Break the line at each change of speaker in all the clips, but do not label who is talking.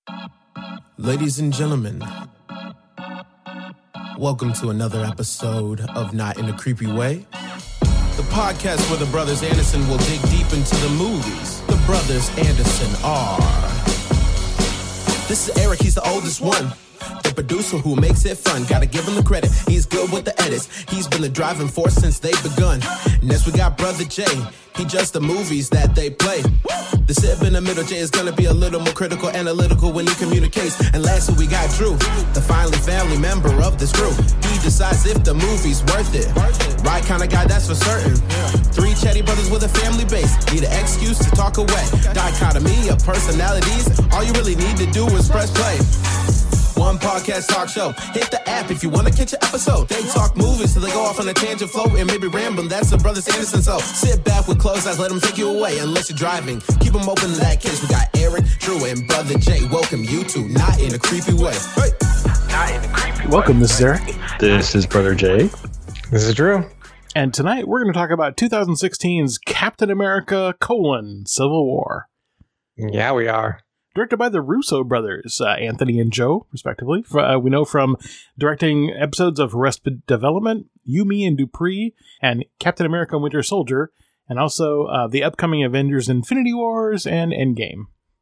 Ladies and gentlemen, welcome to another episode of Not in a Creepy Way, the podcast where the brothers Anderson will dig deep into the movies. The brothers Anderson are... This is Eric, he's the oldest one. The producer who makes it fun. Gotta give him the credit, he's good with the edits. He's been the driving force since they've begun. Next we got Brother Jay, he judged the movies that they play. The sib in the middle, Jay is gonna be a little more critical, analytical when he communicates. And lastly we got Drew, the finally family member of this crew. He decides if the movie's worth it. Right kind of guy, that's for certain. Three chatty brothers with a family base, need an excuse to talk away. Dichotomy of personalities, all you really need to do is press play. One podcast talk show. Hit the app if you want to catch an episode. They talk movies till they go off on a tangent flow and maybe rambling. That's the brothers Anderson. So sit back with closed eyes, let them take you away. Unless you're driving, keep them open in that case. We got Eric, Drew, and Brother Jay. Welcome you to Not in a Creepy Way. Hey.
Not in a Creepy Way.
Welcome, this is Eric.
This is Brother Jay.
This is Drew.
And tonight we're going to talk about 2016's Captain America: Civil War.
Yeah, we are.
Directed by the Russo brothers, Anthony and Joe, respectively. We know from directing episodes of Arrested Development, You, Me, and Dupree, and Captain America: Winter Soldier, and also the upcoming Avengers: Infinity Wars and Endgame.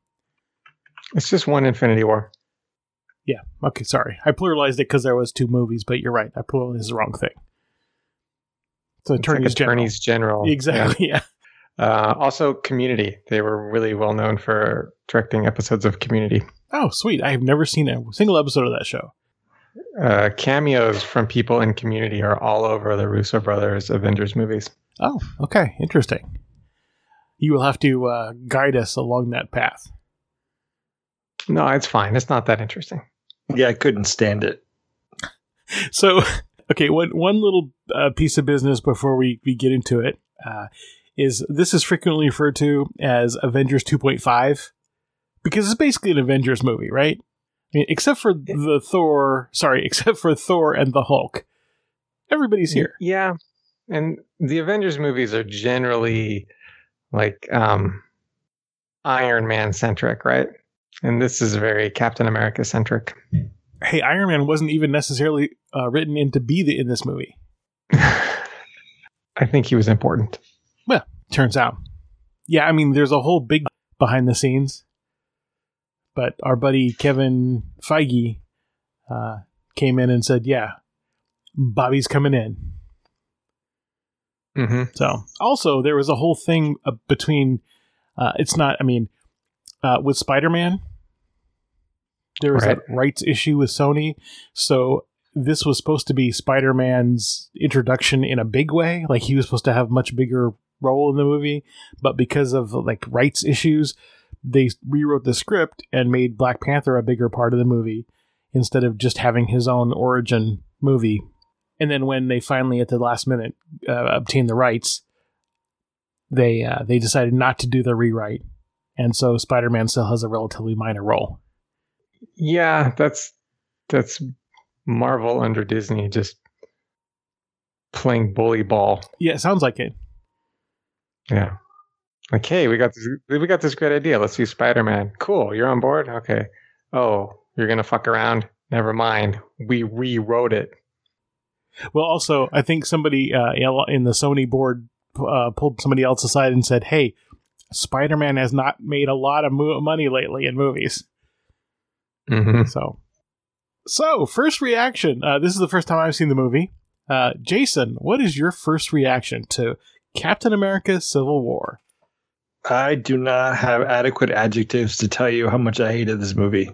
It's just one Infinity War.
Yeah, okay, sorry. I pluralized it because there was two movies, but you're right. I pluralized the wrong thing. So Attorneys General.
Exactly,
yeah.
Also, Community. They were really well known for directing episodes of Community.
Oh, sweet. I have never seen a single episode of that show.
Cameos from people in Community are all over the Russo brothers Avengers movies.
Oh, okay. Interesting. You will have to guide us along that path.
No, it's fine. It's not that interesting.
Yeah, I couldn't stand it.
So, okay, one little piece of business before we get into it. Is this is frequently referred to as Avengers 2.5 because it's basically an Avengers movie, right? I mean, except for Thor and the Hulk. Everybody's here.
Yeah. And the Avengers movies are generally like Iron Man centric, right? And this is very Captain America centric.
Hey, Iron Man wasn't even necessarily written in to be in this movie.
I think he was important.
Well, turns out. Yeah, I mean, there's a whole big behind the scenes. But our buddy Kevin Feige came in and said, yeah, Bobby's coming in.
Mm-hmm.
So, also, there was a whole thing between, with Spider-Man, there was a rights issue with Sony. So, this was supposed to be Spider-Man's introduction in a big way. Like, he was supposed to have much bigger role in the movie, but because of like rights issues, they rewrote the script and made Black Panther a bigger part of the movie instead of just having his own origin movie. And then when they finally at the last minute obtained the rights, they decided not to do the rewrite, and so Spider-Man still has a relatively minor role.
Yeah, that's Marvel under Disney just playing bully ball.
Yeah, it sounds like it.
Yeah. Like, hey, we got this great idea. Let's do Spider-Man. Cool. You're on board? Okay. Oh, you're going to fuck around? Never mind. We rewrote it.
Well, also, I think somebody in the Sony board pulled somebody else aside and said, hey, Spider-Man has not made a lot of money lately in movies.
Mm-hmm.
So, first reaction. This is the first time I've seen the movie. Jason, what is your first reaction to Captain America: Civil War?
I do not have adequate adjectives to tell you how much I hated this movie.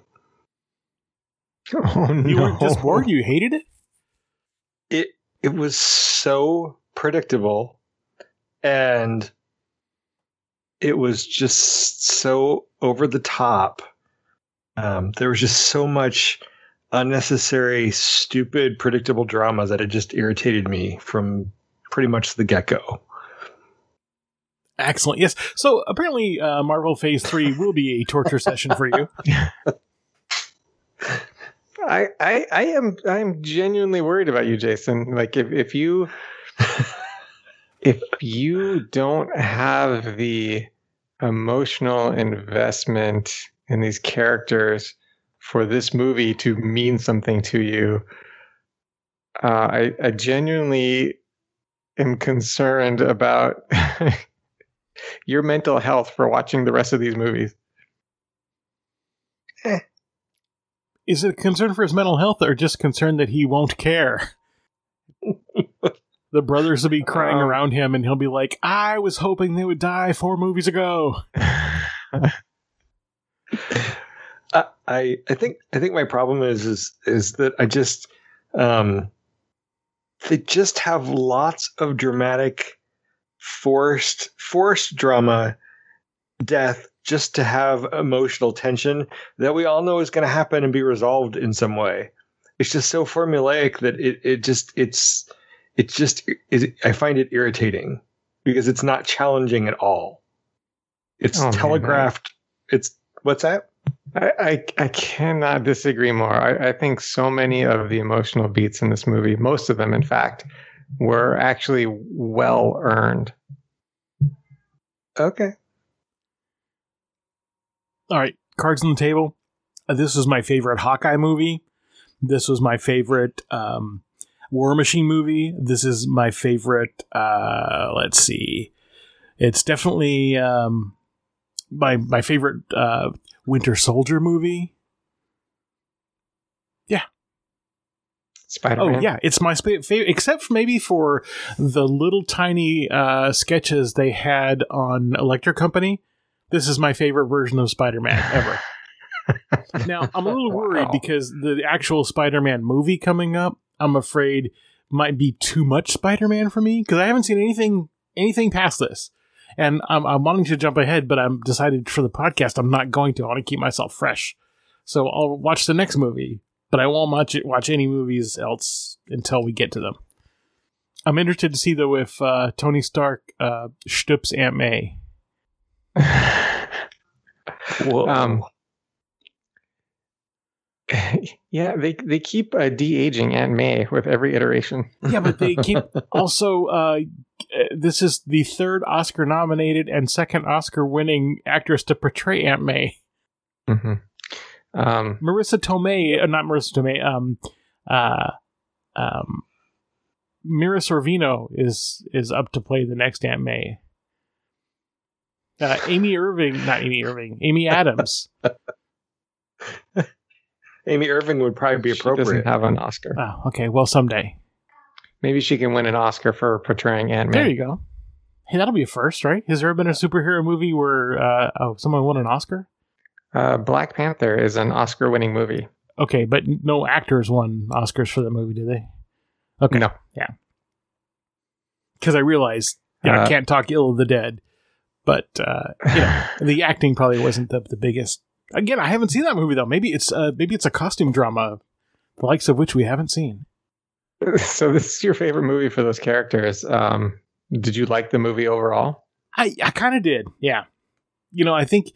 Oh, no.
You weren't just bored, you hated it?
It was so predictable, and it was just so over the top. There was just so much unnecessary, stupid, predictable drama that it just irritated me from pretty much the get-go.
Excellent. Yes. So apparently Marvel Phase 3 will be a torture session for you.
I am genuinely worried about you, Jason. Like if you don't have the emotional investment in these characters for this movie to mean something to you. I genuinely am concerned about your mental health for watching the rest of these movies.
Is it a concern for his mental health or just concern that he won't care? The brothers will be crying around him and he'll be like, I was hoping they would die 4 movies ago.
I think my problem is that I just they just have lots of dramatic forced drama, death, just to have emotional tension that we all know is going to happen and be resolved in some way. It's just so formulaic that I find it irritating because it's not challenging at all. It's telegraphed. It's what's that?
I cannot disagree more. I think so many of the emotional beats in this movie, most of them, in fact, were actually well earned.
Okay.
All right, cards on the table. This was my favorite Hawkeye movie. This was my favorite War Machine movie. This is my favorite. Let's see. It's definitely my favorite Winter Soldier movie. Yeah.
Spider-Man.
Oh, yeah. It's my favorite, except for maybe for the little tiny sketches they had on Electric Company. This is my favorite version of Spider-Man ever. Now, I'm a little worried because the actual Spider-Man movie coming up, I'm afraid, might be too much Spider-Man for me because I haven't seen anything past this. And I'm wanting to jump ahead, but I'm decided for the podcast I'm not going to. I want to keep myself fresh. So I'll watch the next movie, but I won't watch any movies else until we get to them. I'm interested to see, though, if Tony Stark stoops Aunt May.
Whoa. Yeah, they keep de-aging Aunt May with every iteration.
Yeah, but they keep also. This is the 3rd Oscar-nominated and 2nd Oscar-winning actress to portray Aunt May.
Mm-hmm.
Marissa Tomei, not Marissa Tomei. Mira Sorvino is up to play the next Aunt May. Amy Adams.
Amy Irving would probably be appropriate.
She doesn't have an Oscar.
Oh, okay. Well, someday.
Maybe she can win an Oscar for portraying Aunt May.
There you go. Hey, that'll be a first, right? Has there ever been a superhero movie where someone won an Oscar?
Black Panther is an Oscar-winning movie.
Okay, but no actors won Oscars for the movie, did they? Okay.
No.
Yeah. Because I realized I can't talk ill of the dead, but the acting probably wasn't the biggest. Again, I haven't seen that movie though. Maybe it's a costume drama, the likes of which we haven't seen.
So this is your favorite movie for those characters. Did you like the movie overall?
I kind of did. Yeah. I think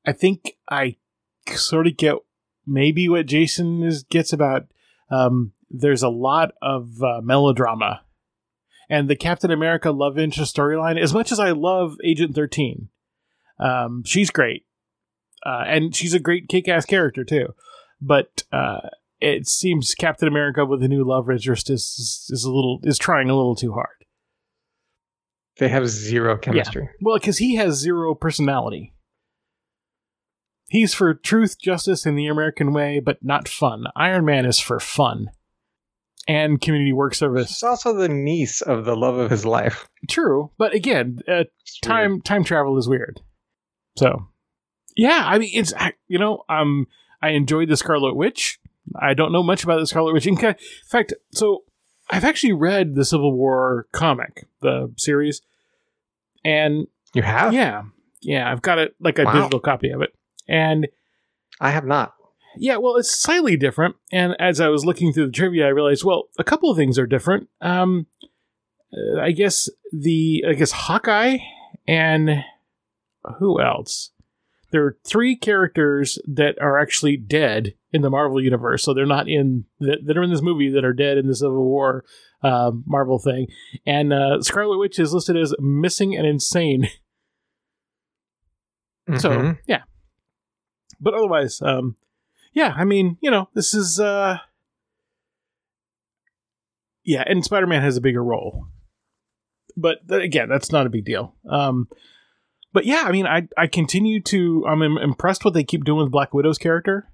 I sort of get maybe what Jason gets about. There's a lot of melodrama, and the Captain America love interest storyline. As much as I love Agent 13, she's great, and she's a great kick-ass character too. But it seems Captain America with a new love interest is trying a little too hard.
They have zero chemistry.
Yeah. Well, because he has zero personality. He's for truth, justice, and the American way, but not fun. Iron Man is for fun and community work service.
She's also the niece of the love of his life.
True, but again, time travel is weird. So, yeah, I mean, it's I enjoyed the Scarlet Witch. I don't know much about the Scarlet Witch. In fact, so I've actually read the Civil War comic, the series, and
you have,
yeah, I've got it like a digital copy of it, and
I have not.
Yeah, well, it's slightly different, and as I was looking through the trivia, I realized, well, a couple of things are different. I guess Hawkeye and who else? There are 3 characters that are actually dead in the Marvel universe, so they're not that are in this movie that are dead in the Civil War Marvel thing. And Scarlet Witch is listed as missing and insane. Mm-hmm. So yeah, but otherwise, yeah, I mean, this is and Spider-Man has a bigger role. But again, that's not a big deal. But yeah, I mean, I'm impressed what they keep doing with Black Widow's character.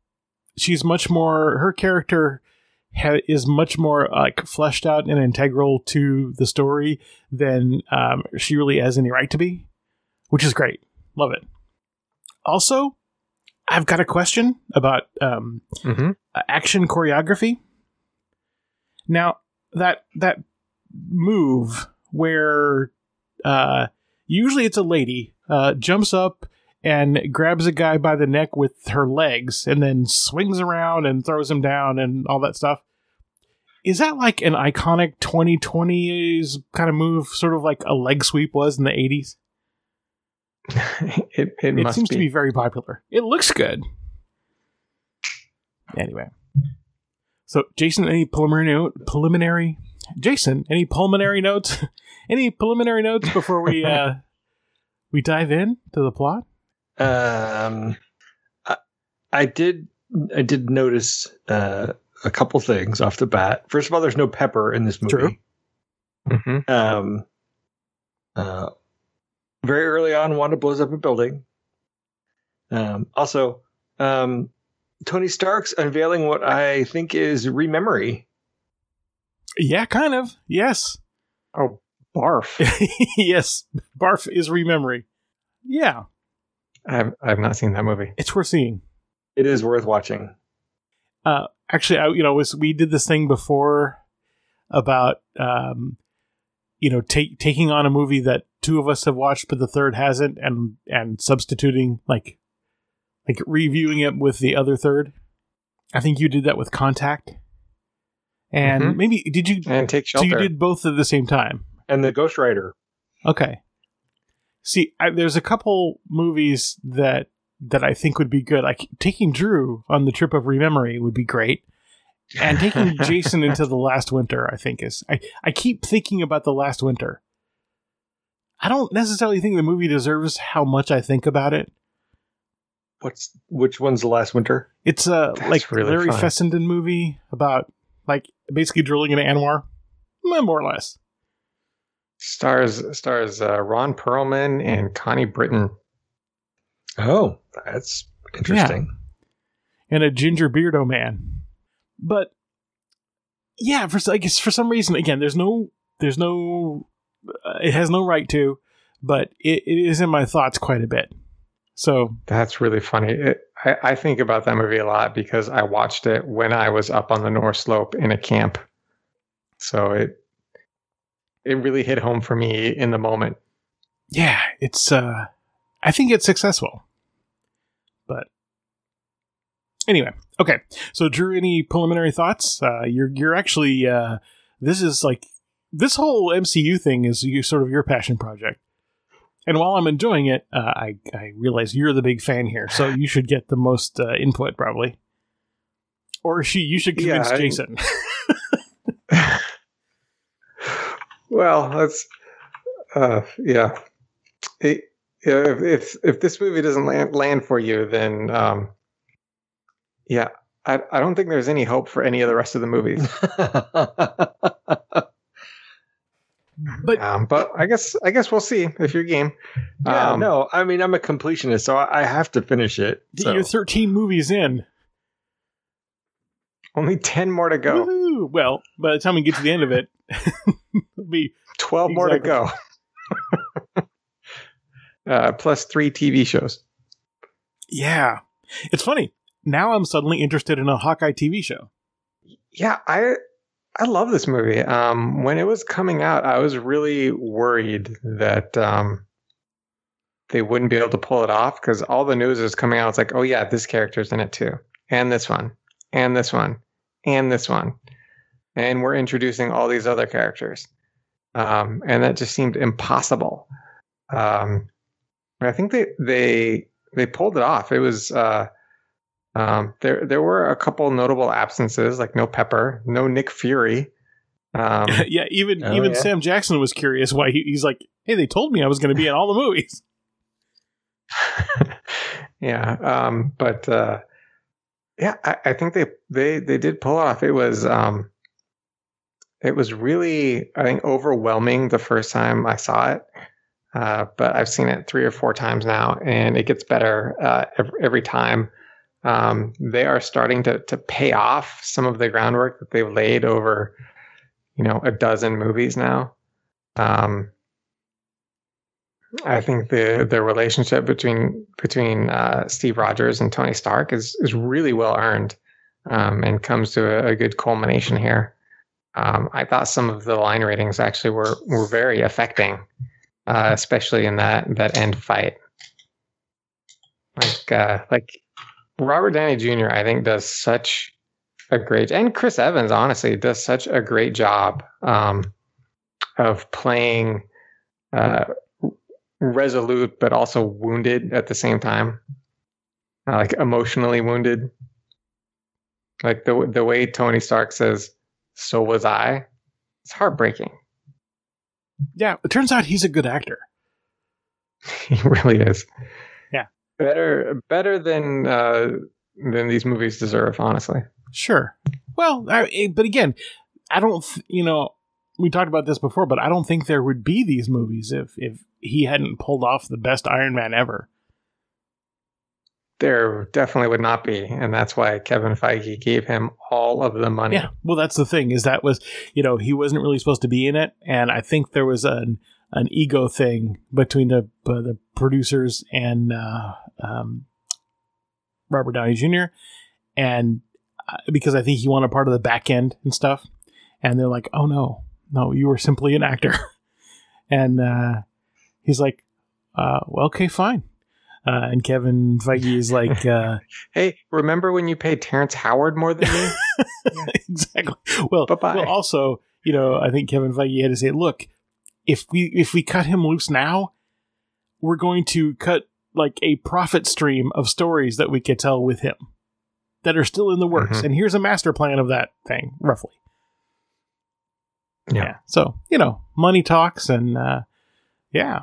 Her character is much more like fleshed out and integral to the story than she really has any right to be, which is great. Love it. Also, I've got a question about action choreography. Now, that move where usually it's a lady jumps up and grabs a guy by the neck with her legs and then swings around and throws him down and all that stuff. Is that like an iconic 2020s kind of move, sort of like a leg sweep was in the 80s?
It
seems to be very popular. It looks good. Anyway. So, Jason, any preliminary notes? Any preliminary notes before we we dive in to the plot?
I did notice a couple things off the bat. First of all, there's no Pepper in this movie.
True.
Mm-hmm.
Very early on, Wanda blows up a building. Also, Tony Stark's unveiling what I think is Rememory.
Yeah, kind of. Yes.
Oh, Barf.
Yes, Barf is Rememory. Yeah.
I've not seen that movie.
It's worth seeing.
It is worth watching.
Actually, we did this thing before about taking on a movie that two of us have watched but the third hasn't, and substituting like reviewing it with the other third. I think you did that with Contact, and maybe did you?
And Take Shelter.
So you did both at the same time.
And the Ghost Rider.
Okay. See, there's a couple movies that I think would be good. Like taking Drew on the trip of Rememory would be great. And taking Jason into The Last Winter, I think is... I keep thinking about The Last Winter. I don't necessarily think the movie deserves how much I think about it.
Which one's The Last Winter?
It's a
really
Larry
fun.
Fessenden movie about basically drilling into Anwar. More or less.
Stars Ron Perlman and Connie Britton.
Oh, that's interesting.
Yeah. And a ginger beardo man. But yeah, for some reason, again, there's no, it has no right to, but it is in my thoughts quite a bit. So
That's really funny. I think about that movie a lot because I watched it when I was up on the North Slope in a camp. So it really hit home for me in the moment.
yeah, it's I think it's successful. But anyway, okay. So Drew, any preliminary thoughts? You're actually this whole MCU thing is sort of your passion project. And while I'm enjoying it, I realize you're the big fan here, so you should get the most input probably. Or you should convince Jason.
Well, that's yeah. If this movie doesn't land for you, then I don't think there's any hope for any of the rest of the movies. But I guess we'll see if you're game.
Yeah, no, I mean I'm a completionist, so I have to finish it. So.
You're 13 movies in.
Only 10 more to go.
Woo-hoo. Well, by the time we get to the end of it, it'll be
12 more to go. Plus 3 TV shows.
Yeah. It's funny. Now I'm suddenly interested in a Hawkeye TV show.
Yeah, I love this movie. When it was coming out, I was really worried that they wouldn't be able to pull it off because all the news is coming out. It's like, oh yeah, this character's in it too. And this one. And this one. And this one. And we're introducing all these other characters. And that just seemed impossible. I think they pulled it off. It was there were a couple notable absences, like no Pepper, no Nick Fury.
Yeah, even Sam Jackson was curious why he's like, hey, they told me I was going to be in all the movies.
Yeah, but Yeah, I think they did pull it off. It was really, I think, overwhelming the first time I saw it. But I've seen it 3 or 4 times now, and it gets better every time. They are starting to pay off some of the groundwork that they've laid over, a dozen movies now. I think the relationship between Steve Rogers and Tony Stark is really well earned, and comes to a good culmination here. I thought some of the line ratings actually were very affecting, especially in that end fight. Like Robert Downey Jr. I think does such a great, and Chris Evans honestly does such a great job of playing resolute but also wounded at the same time, like emotionally wounded. Like the way Tony Stark says, "So was I." It's heartbreaking.
Yeah, it turns out he's a good actor.
He really is.
Yeah,
better than these movies deserve, honestly.
Sure. Well, but again, I don't. We talked about this before, but I don't think there would be these movies if he hadn't pulled off the best Iron Man ever.
There definitely would not be, and that's why Kevin Feige gave him all of the money.
Yeah, well, that's the thing, is that was, he wasn't really supposed to be in it, and I think there was an ego thing between the producers and Robert Downey Jr., and because I think he wanted part of the back end and stuff, and they're like, "Oh no, you were simply an actor," and he's like, "Well, okay, fine." And Kevin Feige is like,
"Hey, remember when you paid Terrence Howard more than me?"
Yeah. Exactly. Well,
bye-bye.
Well, also, I think Kevin Feige had to say, "Look, if we cut him loose now, we're going to cut like a profit stream of stories that we could tell with him that are still in the works, and here's a master plan of that thing, roughly." Yeah. So money talks, and yeah.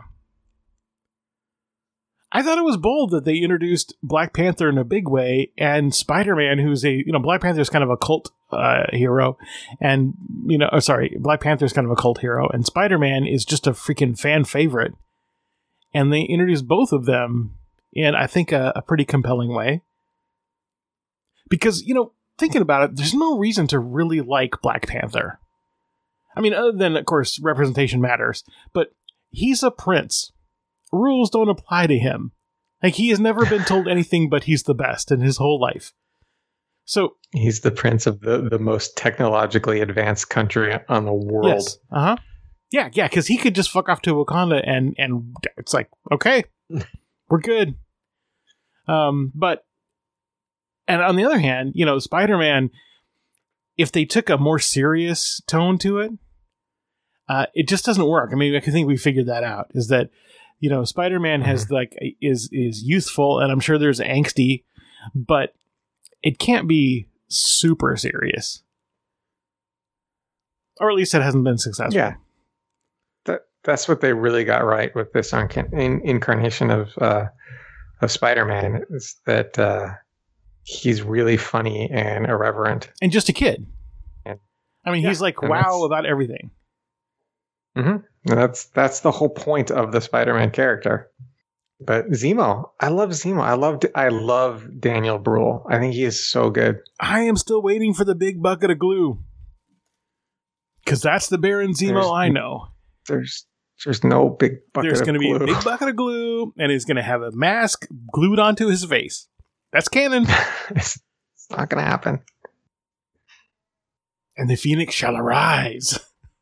I thought it was bold that they introduced Black Panther in a big way, and Spider-Man, who's Black Panther is kind of a cult hero, and Black Panther is kind of a cult hero, and Spider-Man is just a freaking fan favorite, and they introduced both of them in, I think, a pretty compelling way. Because thinking about it, there's no reason to really like Black Panther. I mean, other than, of course, representation matters, but he's a prince. Rules don't apply to him. Like, he has never been told anything but he's the best in his whole life. So
he's the prince of the most technologically advanced country on the world.
Yes. Uh-huh. Yeah, because he could just fuck off to Wakanda and it's like, okay, we're good. But and on the other hand, Spider-Man, if they took a more serious tone to it, it just doesn't work. I mean, I think we figured that out, is that Spider-Man has is youthful, and I'm sure there's angsty, but it can't be super serious, or at least it hasn't been successful.
Yeah, that's what they really got right with this incarnation of Spider-Man, is that he's really funny and irreverent,
and just a kid. I mean, he's like wow about everything.
Mm-hmm. That's the whole point of the Spider-Man character. But Zemo, I love Zemo. I love Daniel Bruhl. I think he is so good.
I am still waiting for the big bucket of glue, because that's the Baron Zemo I know.
There's no big bucket.
There's going to be a big bucket of glue, and he's going to have a mask glued onto his face. That's canon.
It's not going to happen.
And the Phoenix shall arise.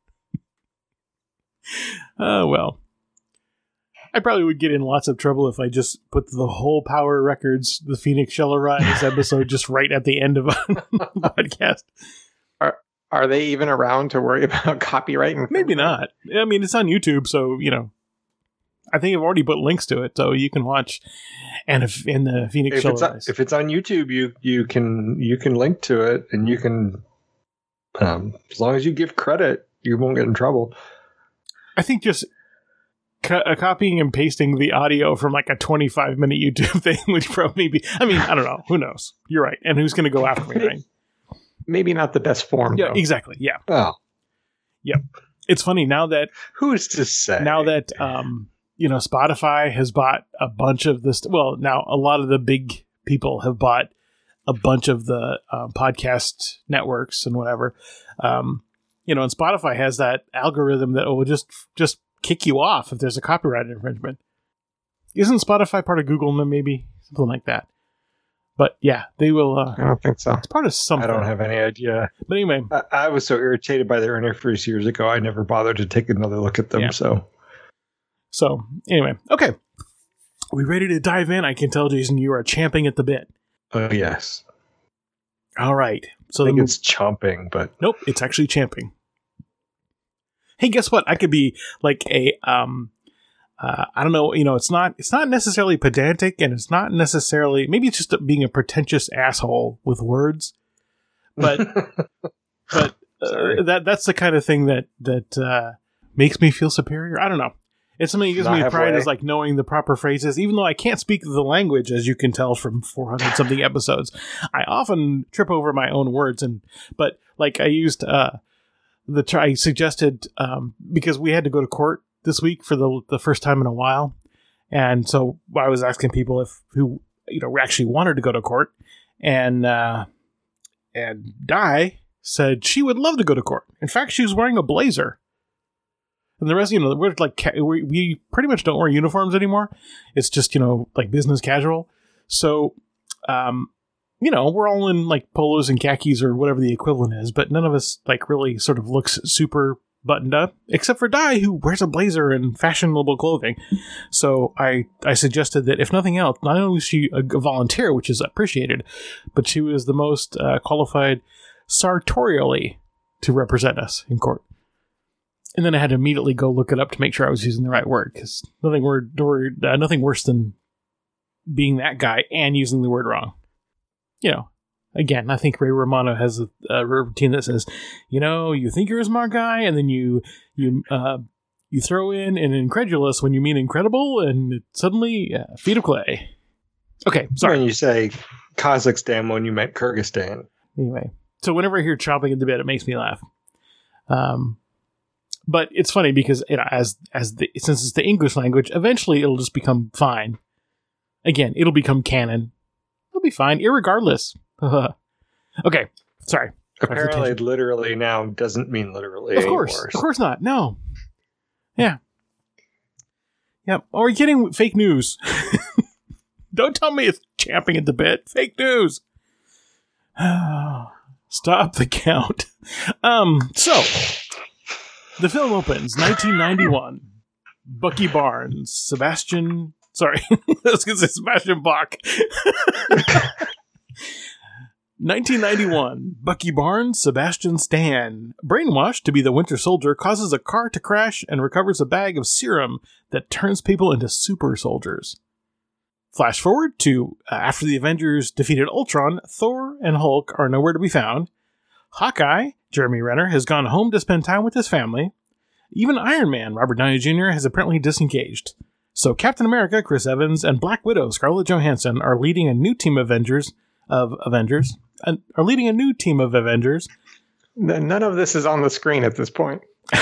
Oh, well. I probably would get in lots of trouble if I just put the whole Power Records, the Phoenix Shall Arise episode just right at the end of a podcast.
Are they even around to worry about copyright?
Maybe not. I mean, it's on YouTube, so, I think I've already put links to it, so you can watch. And if in the Phoenix Shall Arise.
If it's on YouTube, you can link to it, and you can, as long as you give credit, you won't get in trouble.
I think just copying and pasting the audio from like a 25-minute YouTube thing would probably be, I mean, I don't know. Who knows? You're right. And who's going to go after me, right?
Maybe not the best form,
Yeah,
though.
exactly. Yeah.
Oh.
Yep. It's funny now that...
Who's to say?
Now that, Spotify has bought a bunch of this... Well, now a lot of the big people have bought a bunch of the podcast networks and whatever. And Spotify has that algorithm that will just kick you off if there's a copyright infringement. Isn't Spotify part of Google? Maybe something like that. But yeah, they will.
I don't think so.
It's part of something.
I don't have any idea.
But anyway,
I was so irritated by their interface years ago. I never bothered to take another look at them.
Yeah. So anyway, okay. Are we ready to dive in? I can tell, Jason, you are champing at the bit.
Oh yes.
All right. So
I think it's chomping, but
nope, it's actually champing. Hey, guess what? I could be like a I don't know. It's not necessarily pedantic, and it's not necessarily. Maybe it's just being a pretentious asshole with words, but that's the kind of thing that makes me feel superior. I don't know. It's something that gives me pride, is like knowing the proper phrases, even though I can't speak the language, as you can tell from 400 something episodes. I often trip over my own words, but like I used I suggested because we had to go to court this week for the first time in a while, and so I was asking people who actually wanted to go to court, and Di said she would love to go to court. In fact, she was wearing a blazer. And the rest, we're like, we pretty much don't wear uniforms anymore. It's just, like business casual. So, we're all in like polos and khakis or whatever the equivalent is, but none of us like really sort of looks super buttoned up, except for Di, who wears a blazer and fashionable clothing. So I suggested that if nothing else, not only was she a volunteer, which is appreciated, but she was the most qualified sartorially to represent us in court. And then I had to immediately go look it up to make sure I was using the right word, because nothing worse than being that guy and using the word wrong. Again, I think Ray Romano has a routine that says, you think you're a smart guy, and then you throw in an incredulous when you mean incredible, and suddenly feet of clay. Okay, sorry.
When you say Kazakhstan when you meant Kyrgyzstan.
Anyway, so whenever I hear chopping at the bit, it makes me laugh. But it's funny because since it's the English language, eventually it'll just become fine. Again, it'll become canon. It'll be fine, irregardless. Okay, sorry.
Apparently, literally now doesn't mean literally
anymore. Of course not. No. Yeah. Yep. Are we getting fake news? Don't tell me it's champing at the bit. Fake news. Stop the count. So. The film opens 1991. Bucky Barnes, Sebastian Bach. 1991. Bucky Barnes, Sebastian Stan, brainwashed to be the Winter Soldier, causes a car to crash and recovers a bag of serum that turns people into super soldiers. Flash forward to after the Avengers defeated Ultron, Thor and Hulk are nowhere to be found. Hawkeye, Jeremy Renner, has gone home to spend time with his family. Even Iron Man, Robert Downey Jr., has apparently disengaged. So Captain America, Chris Evans, and Black Widow, Scarlett Johansson, are leading a new team of Avengers.
None of this is on the screen at this point.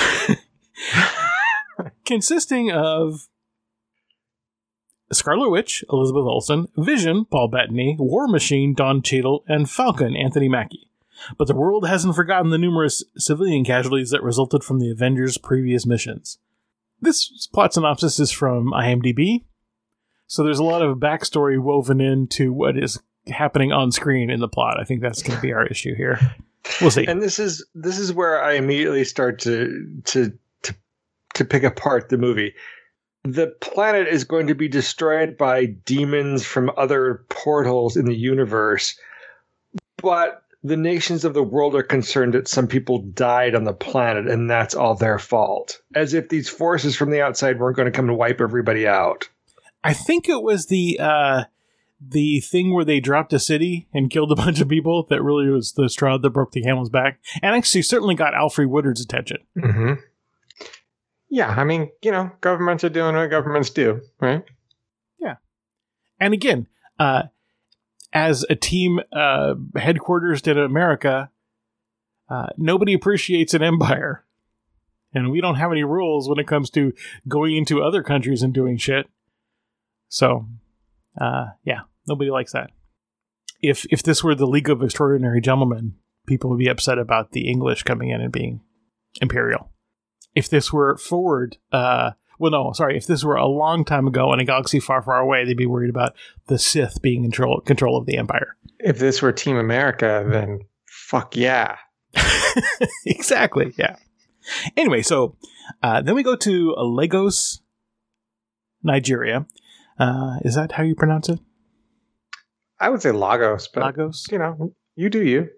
Consisting of Scarlet Witch, Elizabeth Olsen, Vision, Paul Bettany, War Machine, Don Cheadle, and Falcon, Anthony Mackie. But the world hasn't forgotten the numerous civilian casualties that resulted from the Avengers' previous missions. This plot synopsis is from IMDb, so there's a lot of backstory woven into what is happening on screen in the plot. I think that's going to be our issue here. We'll see.
And this is where I immediately start to pick apart the movie. The planet is going to be destroyed by demons from other portals in the universe, but the nations of the world are concerned that some people died on the planet, and that's all their fault. As if these forces from the outside weren't going to come and wipe everybody out.
I think it was the thing where they dropped a city and killed a bunch of people that really was the straw that broke the camel's back. And actually certainly got Alfred Woodard's attention.
Mm-hmm. Yeah, I mean, governments are doing what governments do, right?
Yeah. And again, as a team headquarters in America, nobody appreciates an empire. And we don't have any rules when it comes to going into other countries and doing shit. So, yeah, nobody likes that. If this were the League of Extraordinary Gentlemen, people would be upset about the English coming in and being imperial. If this were if this were a long time ago in a galaxy far, far away, they'd be worried about the Sith being in control of the Empire.
If this were Team America, then fuck yeah.
Exactly, yeah. Anyway, so then we go to Lagos, Nigeria. Is that how you pronounce it?
I would say Lagos, but
Lagos?
You do you.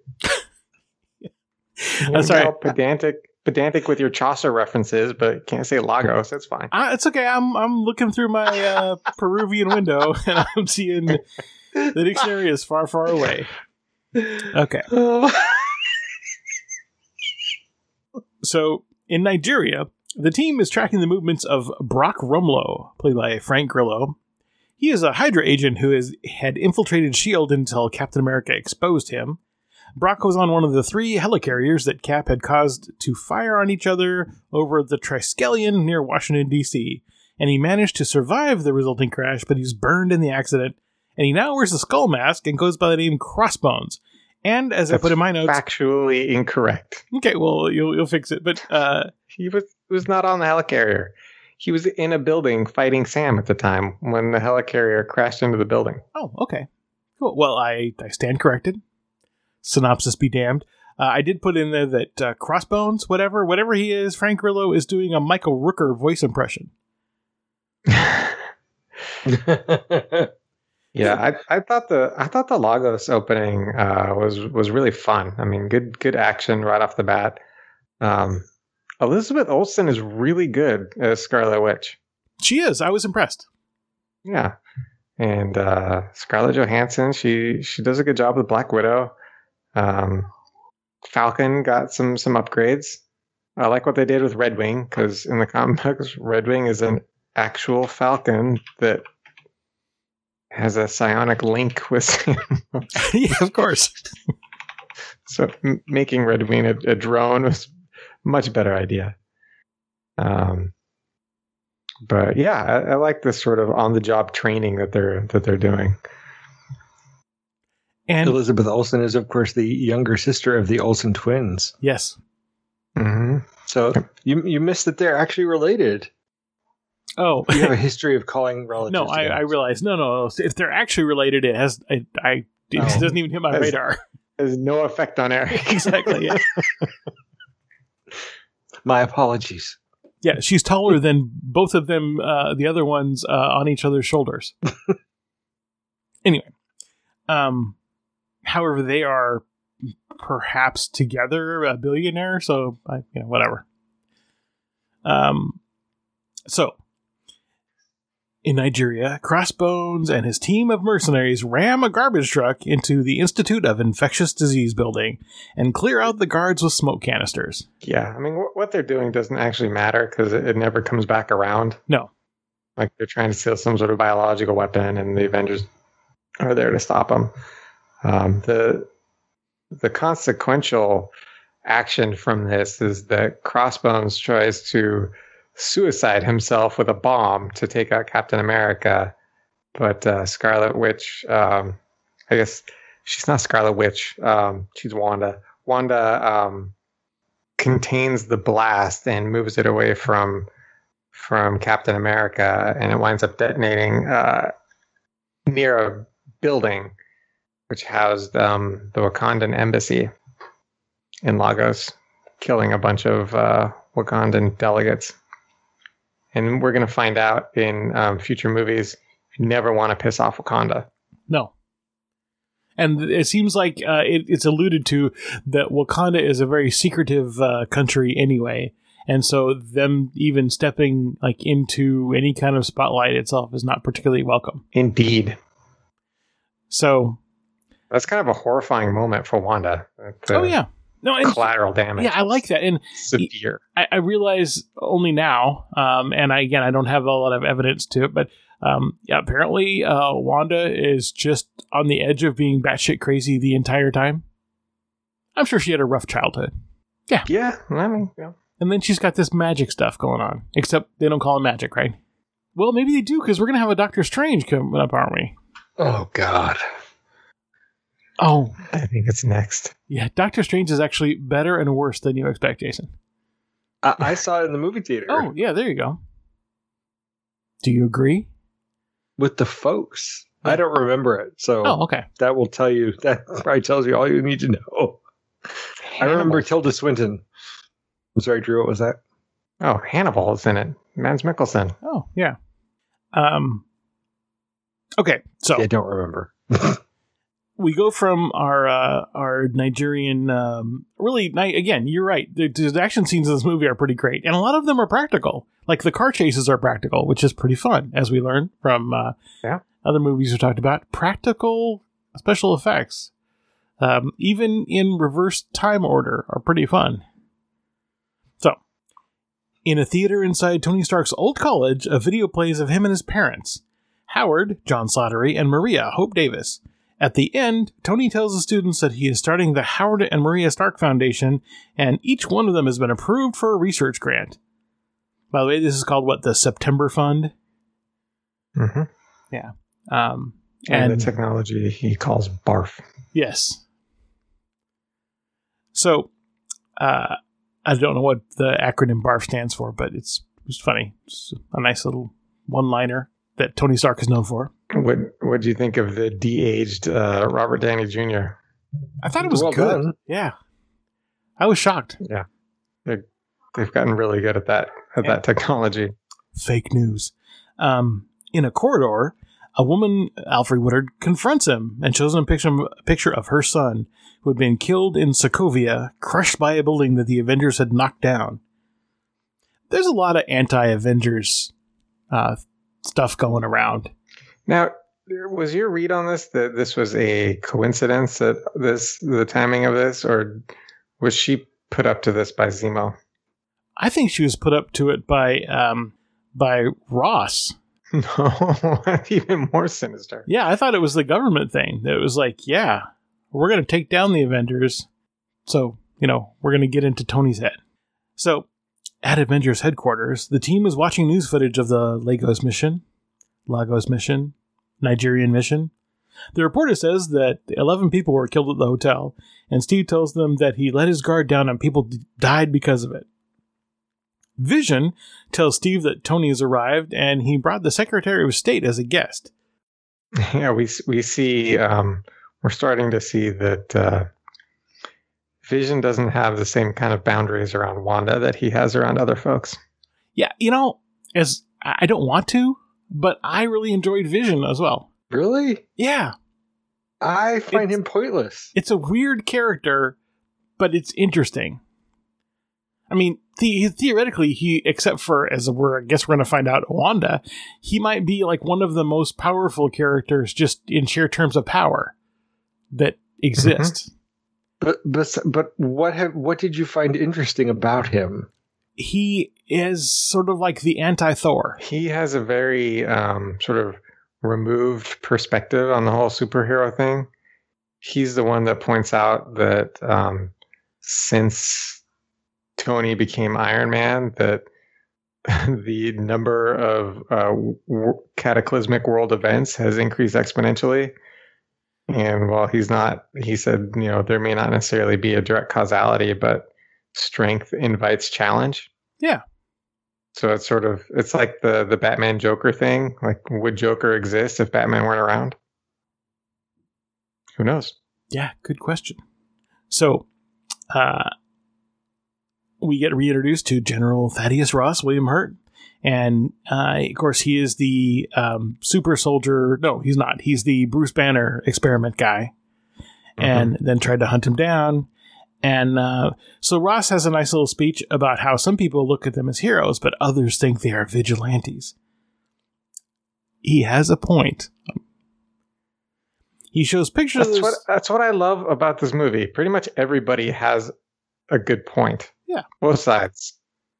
I'm sorry.
Pedantic with your Chaucer references, but can't say Lagos. That's fine.
It's okay. I'm looking through my Peruvian window, and I'm seeing the dictionary is far, far away. Okay. So, in Nigeria, the team is tracking the movements of Brock Rumlow, played by Frank Grillo. He is a Hydra agent who had infiltrated S.H.I.E.L.D. until Captain America exposed him. Brock was on one of the 3 helicarriers that Cap had caused to fire on each other over the Triskelion near Washington, D.C., and he managed to survive the resulting crash, but he's burned in the accident, and he now wears a skull mask and goes by the name Crossbones. And as I put in my notes...
factually incorrect.
Okay, well, you'll fix it, but...
He was not on the helicarrier. He was in a building fighting Sam at the time when the helicarrier crashed into the building.
Oh, okay. Cool. Well, I stand corrected. Synopsis be damned. I did put in there that Crossbones, whatever he is, Frank Grillo is doing a Michael Rooker voice impression.
Yeah, I thought the Lagos opening was really fun. I mean, good action right off the bat. Elizabeth Olsen is really good as Scarlet Witch.
She is. I was impressed.
Yeah, and Scarlett Johansson, she does a good job with Black Widow. Falcon got some upgrades. I like what they did with Red Wing, because in the comic books, Red Wing is an actual Falcon that has a psionic link with Sam.
Yeah, of course.
So making Red Wing a drone was a much better idea. But yeah, I like this sort of on-the-job training that they're doing.
And Elizabeth Olsen is, of course, the younger sister of the Olsen twins.
Yes.
Mm-hmm.
So you missed that they're actually related.
Oh,
you have a history of calling relatives.
No, I realize. No. If they're actually related, it has. It doesn't even hit my radar.
Has no effect on Eric.
Exactly. Yeah.
My apologies.
Yeah, she's taller than both of them. The other ones on each other's shoulders. Anyway, however, they are perhaps together a billionaire. So whatever. So. In Nigeria, Crossbones and his team of mercenaries ram a garbage truck into the Institute of Infectious Disease building and clear out the guards with smoke canisters.
Yeah, I mean, what they're doing doesn't actually matter because it never comes back around.
No.
Like, they're trying to steal some sort of biological weapon, and the Avengers are there to stop them. The consequential action from this is that Crossbones tries to suicide himself with a bomb to take out Captain America, but Scarlet Witch, I guess she's not Scarlet Witch, she's Wanda. Wanda contains the blast and moves it away from Captain America, and it winds up detonating near a building which housed the Wakandan embassy in Lagos, killing a bunch of Wakandan delegates. And we're going to find out in future movies, you never want to piss off Wakanda.
No. And it seems like it's alluded to that Wakanda is a very secretive country anyway. And so them even stepping into any kind of spotlight itself is not particularly welcome.
Indeed.
So.
That's kind of a horrifying moment for Wanda.
Oh, yeah.
collateral damage.
Yeah, I like that. And
severe.
I realize only now, and I don't have a lot of evidence to it, but apparently Wanda is just on the edge of being batshit crazy the entire time. I'm sure she had a rough childhood. Yeah.
Yeah, I mean, yeah.
And then she's got this magic stuff going on. Except they don't call it magic, right? Well, maybe they do, because we're going to have a Doctor Strange coming up, aren't we?
Oh, God.
Oh.
I think it's next.
Yeah, Doctor Strange is actually better and worse than you expect, Jason.
I saw it in the movie theater.
Oh, yeah, there you go. Do you agree?
With the folks. I don't remember it, so
okay.
That probably tells you all you need to know. I remember Tilda Swinton. I'm sorry, Drew, what was that?
Oh, Hannibal is in it. Mads Mikkelsen.
Oh, yeah. Okay, so...
I don't remember.
We go from our Nigerian... again, you're right. The action scenes in this movie are pretty great, and a lot of them are practical. Like, the car chases are practical, which is pretty fun, as we learned from other movies we talked about. Practical special effects, even in reverse time order, are pretty fun. So, in a theater inside Tony Stark's old college, a video plays of him and his parents, Howard, John Slattery, and Maria, Hope Davis. At the end, Tony tells the students that he is starting the Howard and Maria Stark Foundation, and each one of them has been approved for a research grant. By the way, this is called, the September Fund?
Mm-hmm.
Yeah.
And the technology he calls BARF.
Yes. So, I don't know what the acronym BARF stands for, but it's funny. It's a nice little one-liner that Tony Stark is known for.
What do you think of the de-aged Robert Downey Jr.?
I thought it was good.
Done.
Yeah. I was shocked.
Yeah. They've gotten really good at that technology.
Fake news. In a corridor, a woman, Alfre Woodard, confronts him and shows him a picture of her son, who had been killed in Sokovia, crushed by a building that the Avengers had knocked down. There's a lot of anti-Avengers stuff going around.
Now, was your read on this that this was a coincidence that the timing of this, or was she put up to this by Zemo?
I think she was put up to it by Ross.
No, even more sinister.
Yeah, I thought it was the government thing. That it was like, yeah, we're going to take down the Avengers. So, we're going to get into Tony's head. So, at Avengers headquarters, the team is watching news footage of the Lagos mission, Nigerian mission. The reporter says that 11 people were killed at the hotel, and Steve tells them that he let his guard down and people died because of it. Vision tells Steve that Tony has arrived, and he brought the Secretary of State as a guest.
Yeah, we see, we're starting to see that Vision doesn't have the same kind of boundaries around Wanda that he has around other folks.
Yeah, as I don't want to, but I really enjoyed Vision as well.
Really?
Yeah.
I find him pointless.
It's a weird character, but it's interesting. I mean, theoretically, except for, I guess we're going to find out, Wanda, he might be like one of the most powerful characters just in sheer terms of power that exist.
Mm-hmm. But what did you find interesting about him?
He is sort of like the anti-Thor.
He has a very sort of removed perspective on the whole superhero thing. He's the one that points out that since Tony became Iron Man, that the number of cataclysmic world events has increased exponentially. And while he said, there may not necessarily be a direct causality, but strength invites challenge.
Yeah.
So it's like the Batman Joker thing. Like, would Joker exist if Batman weren't around? Who knows?
Yeah, good question. So, we get reintroduced to General Thaddeus Ross, William Hurt. And, of course, he is the super soldier. No, he's not. He's the Bruce Banner experiment guy. Mm-hmm. And then tried to hunt him down. And so Ross has a nice little speech about how some people look at them as heroes, but others think they are vigilantes. He has a point. He shows pictures
That's what I love about this movie. Pretty much everybody has a good point.
Yeah.
Both sides.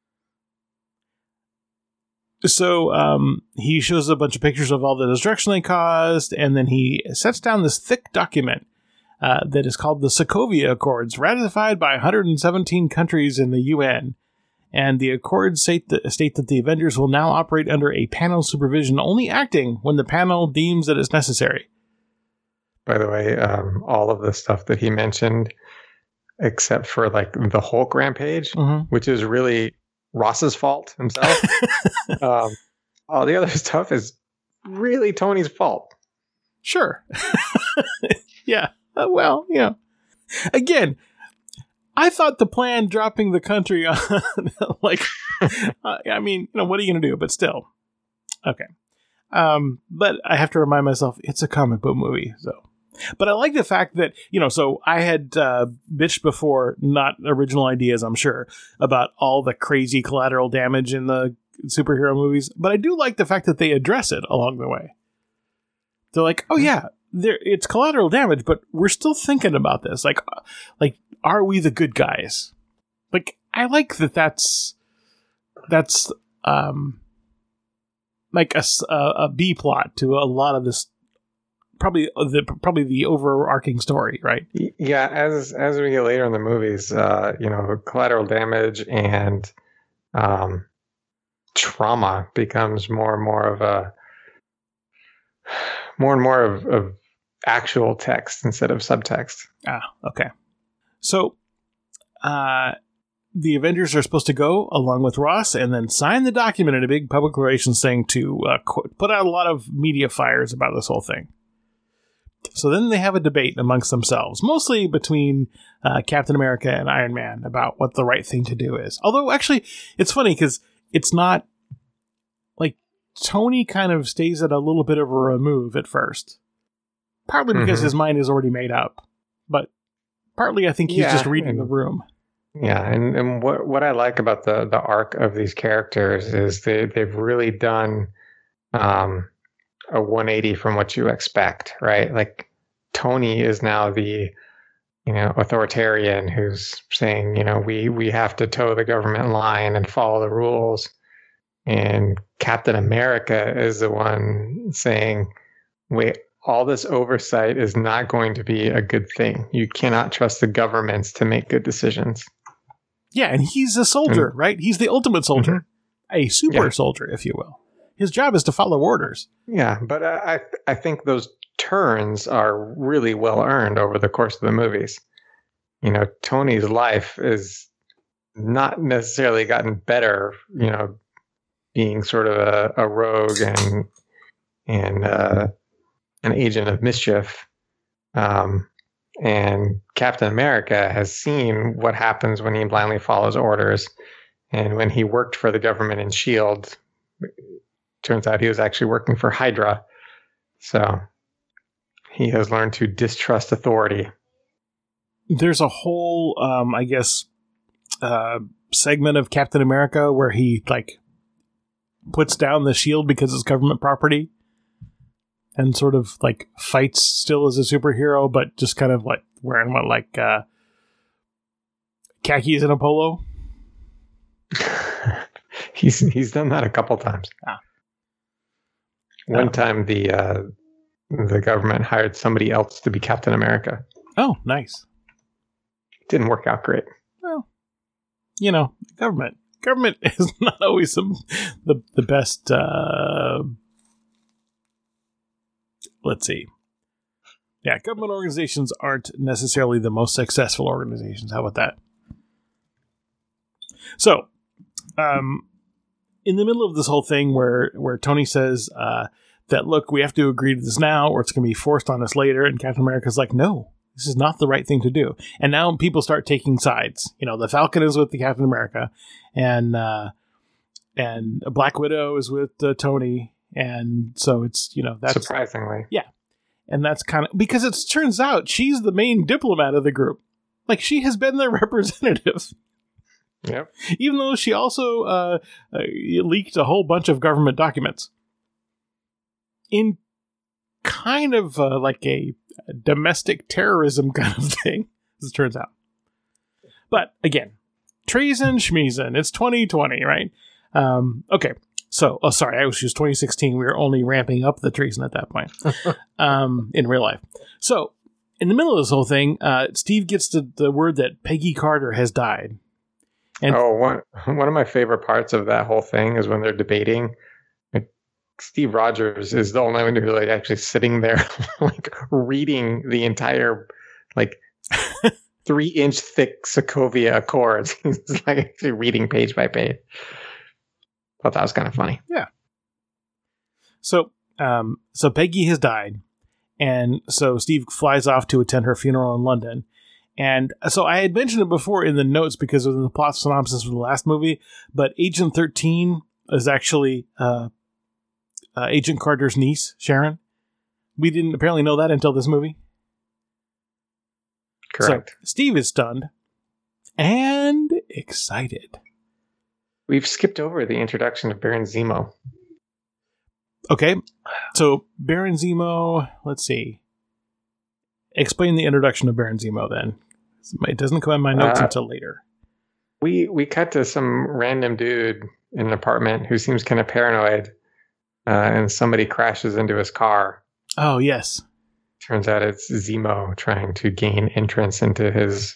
So he shows a bunch of pictures of all the destruction they caused, and then he sets down this thick document that is called the Sokovia Accords, ratified by 117 countries in the UN. And the Accords state that the Avengers will now operate under a panel supervision, only acting when the panel deems that it's necessary.
By the way, all of the stuff that he mentioned, except for like the Hulk rampage, which is really Ross's fault himself. All the other stuff is really Tony's fault.
Sure. Yeah. Well, again, I thought the plan dropping the country on, what are you going to do? But still. Okay. But I have to remind myself, it's a comic book movie, so. But I like the fact that, so I had bitched before, not original ideas, I'm sure, about all the crazy collateral damage in the superhero movies. But I do like the fact that they address it along the way. They're like, oh yeah, it's collateral damage, but we're still thinking about this. Like, are we the good guys? Like, I like that's like a B plot to a lot of this. Probably the overarching story, right?
Yeah, as we get later in the movies, collateral damage and trauma becomes more and more of actual text instead of subtext.
Ah, okay. So, the Avengers are supposed to go along with Ross and then sign the document in a big public relations thing to put out a lot of media fires about this whole thing. So then they have a debate amongst themselves, mostly between Captain America and Iron Man about what the right thing to do is. Although, actually, it's funny because it's not like Tony kind of stays at a little bit of a remove at first. Partly because his mind is already made up, but partly I think he's just reading the room.
Yeah, and what I like about the arc of these characters is they've really done a 180 from what you expect, right? Like Tony is now the authoritarian who's saying, we have to toe the government line and follow the rules. And Captain America is the one saying, wait, all this oversight is not going to be a good thing. You cannot trust the governments to make good decisions.
Yeah, and he's a soldier, right? He's the ultimate soldier. A super soldier, if you will. His job is to follow orders.
Yeah, but I think those turns are really well earned over the course of the movies. Tony's life is not necessarily gotten better, being sort of a rogue and an agent of mischief. And Captain America has seen what happens when he blindly follows orders. And when he worked for the government in S.H.I.E.L.D., turns out he was actually working for Hydra. So he has learned to distrust authority.
There's a whole, segment of Captain America where he, puts down the shield because it's government property and sort of, fights still as a superhero, but just kind of, wearing khakis and a polo.
He's done that a couple times. One time the government hired somebody else to be Captain America.
Oh, nice.
Didn't work out great.
Well, government is not always the best. Let's see. Yeah, government organizations aren't necessarily the most successful organizations. How about that? So, in the middle of this whole thing where Tony says that, look, we have to agree to this now or it's going to be forced on us later, and Captain America's like, no, this is not the right thing to do. And now people start taking sides. The Falcon is with the Captain America, and Black Widow is with Tony, and so it's, that's...
Surprisingly.
Yeah. And that's kind of... Because it turns out she's the main diplomat of the group. She has been their representative.
Yep.
Even though she also leaked a whole bunch of government documents in kind of like a domestic terrorism kind of thing, as it turns out. But again, treason, schmeason. It's 2020, right? Okay. So, sorry, I was just 2016. We were only ramping up the treason at that point in real life. So, in the middle of this whole thing, Steve gets the word that Peggy Carter has died. And
one of my favorite parts of that whole thing is when they're debating. Like, Steve Rogers is the only one who like actually sitting there, like reading the entire, like 3-inch thick Sokovia Accords. He's like actually reading page by page. Thought that was kind of funny.
Yeah. So Peggy has died, and so Steve flies off to attend her funeral in London. And so I had mentioned it before in the notes because of the plot synopsis of the last movie, but Agent 13 is actually Agent Carter's niece, Sharon. We didn't apparently know that until this movie.
Correct.
So Steve is stunned and excited.
We've skipped over the introduction of Baron Zemo.
Okay, so Baron Zemo, let's see. Explain the introduction of Baron Zemo then. It doesn't come in my notes until later.
We cut to some random dude in an apartment who seems kind of paranoid, and somebody crashes into his car.
Oh, yes.
Turns out it's Zemo trying to gain entrance into his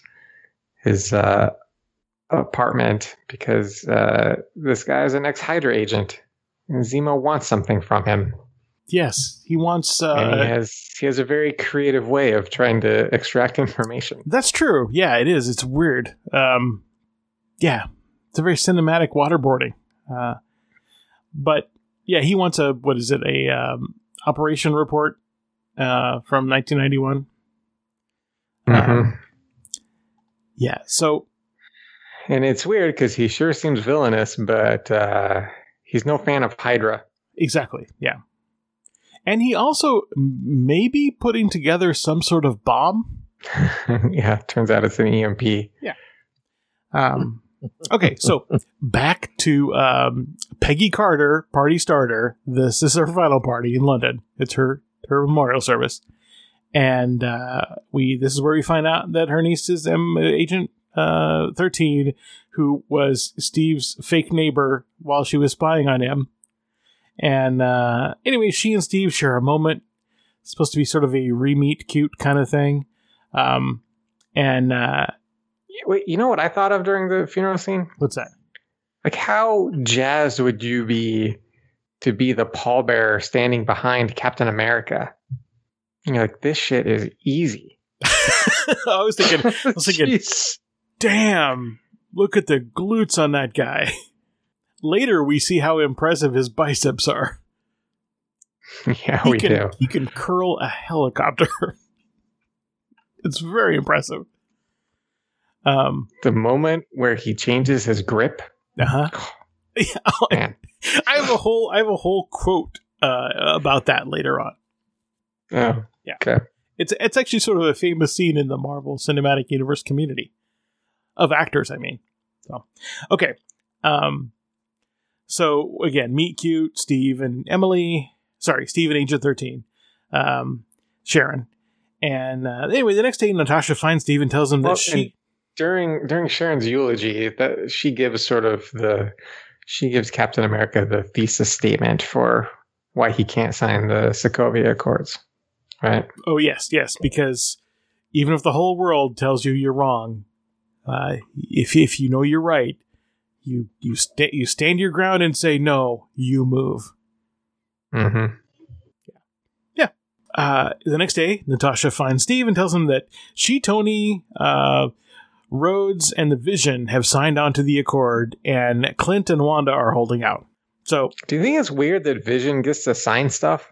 apartment because this guy is an ex-Hydra agent, and Zemo wants something from him.
Yes, he wants.
And he has a very creative way of trying to extract information.
That's true. Yeah, it is. It's weird. Yeah, it's a very cinematic waterboarding. But yeah, he wants a operation report from 1991.
Mm-hmm.
Yeah. So.
And it's weird because he sure seems villainous, but he's no fan of Hydra.
Exactly. Yeah. And he also may be putting together some sort of bomb.
Yeah, turns out it's an EMP.
Yeah. Okay, so back to Peggy Carter, party starter. This is her final party in London. It's her memorial service. And this is where we find out that her niece is Agent 13, who was Steve's fake neighbor while she was spying on him. And anyway, she and Steve share a moment. It's supposed to be sort of a re-meet cute kind of thing.
Wait, you know what I thought of during the funeral scene?
What's that?
Like, how jazzed would you be to be the pallbearer standing behind Captain America? And you're like, this shit is easy.
I was thinking, damn, look at the glutes on that guy. Later, we see how impressive his biceps are.
Yeah, we do.
He can curl a helicopter. It's very impressive.
The moment where he changes his grip.
Yeah, man. I have a whole quote about that later on.
Oh,
yeah.
Okay.
It's actually sort of a famous scene in the Marvel Cinematic Universe community of actors. I mean, so okay. So again, meet cute Steve and Emily. Sorry, Steve and Agent 13, Sharon. And anyway, the next day, Natasha finds Steve and tells him that
during Sharon's eulogy, that she gives Captain America the thesis statement for why he can't sign the Sokovia Accords, right?
Oh yes, because even if the whole world tells you you're wrong, if you know you're right, you stand your ground and say no, you move.
Mm-hmm.
Yeah. The next day, Natasha finds Steve and tells him that she, Tony, Rhodes, and the Vision have signed on to the Accord, and Clint and Wanda are holding out. So,
do you think it's weird that Vision gets to sign stuff?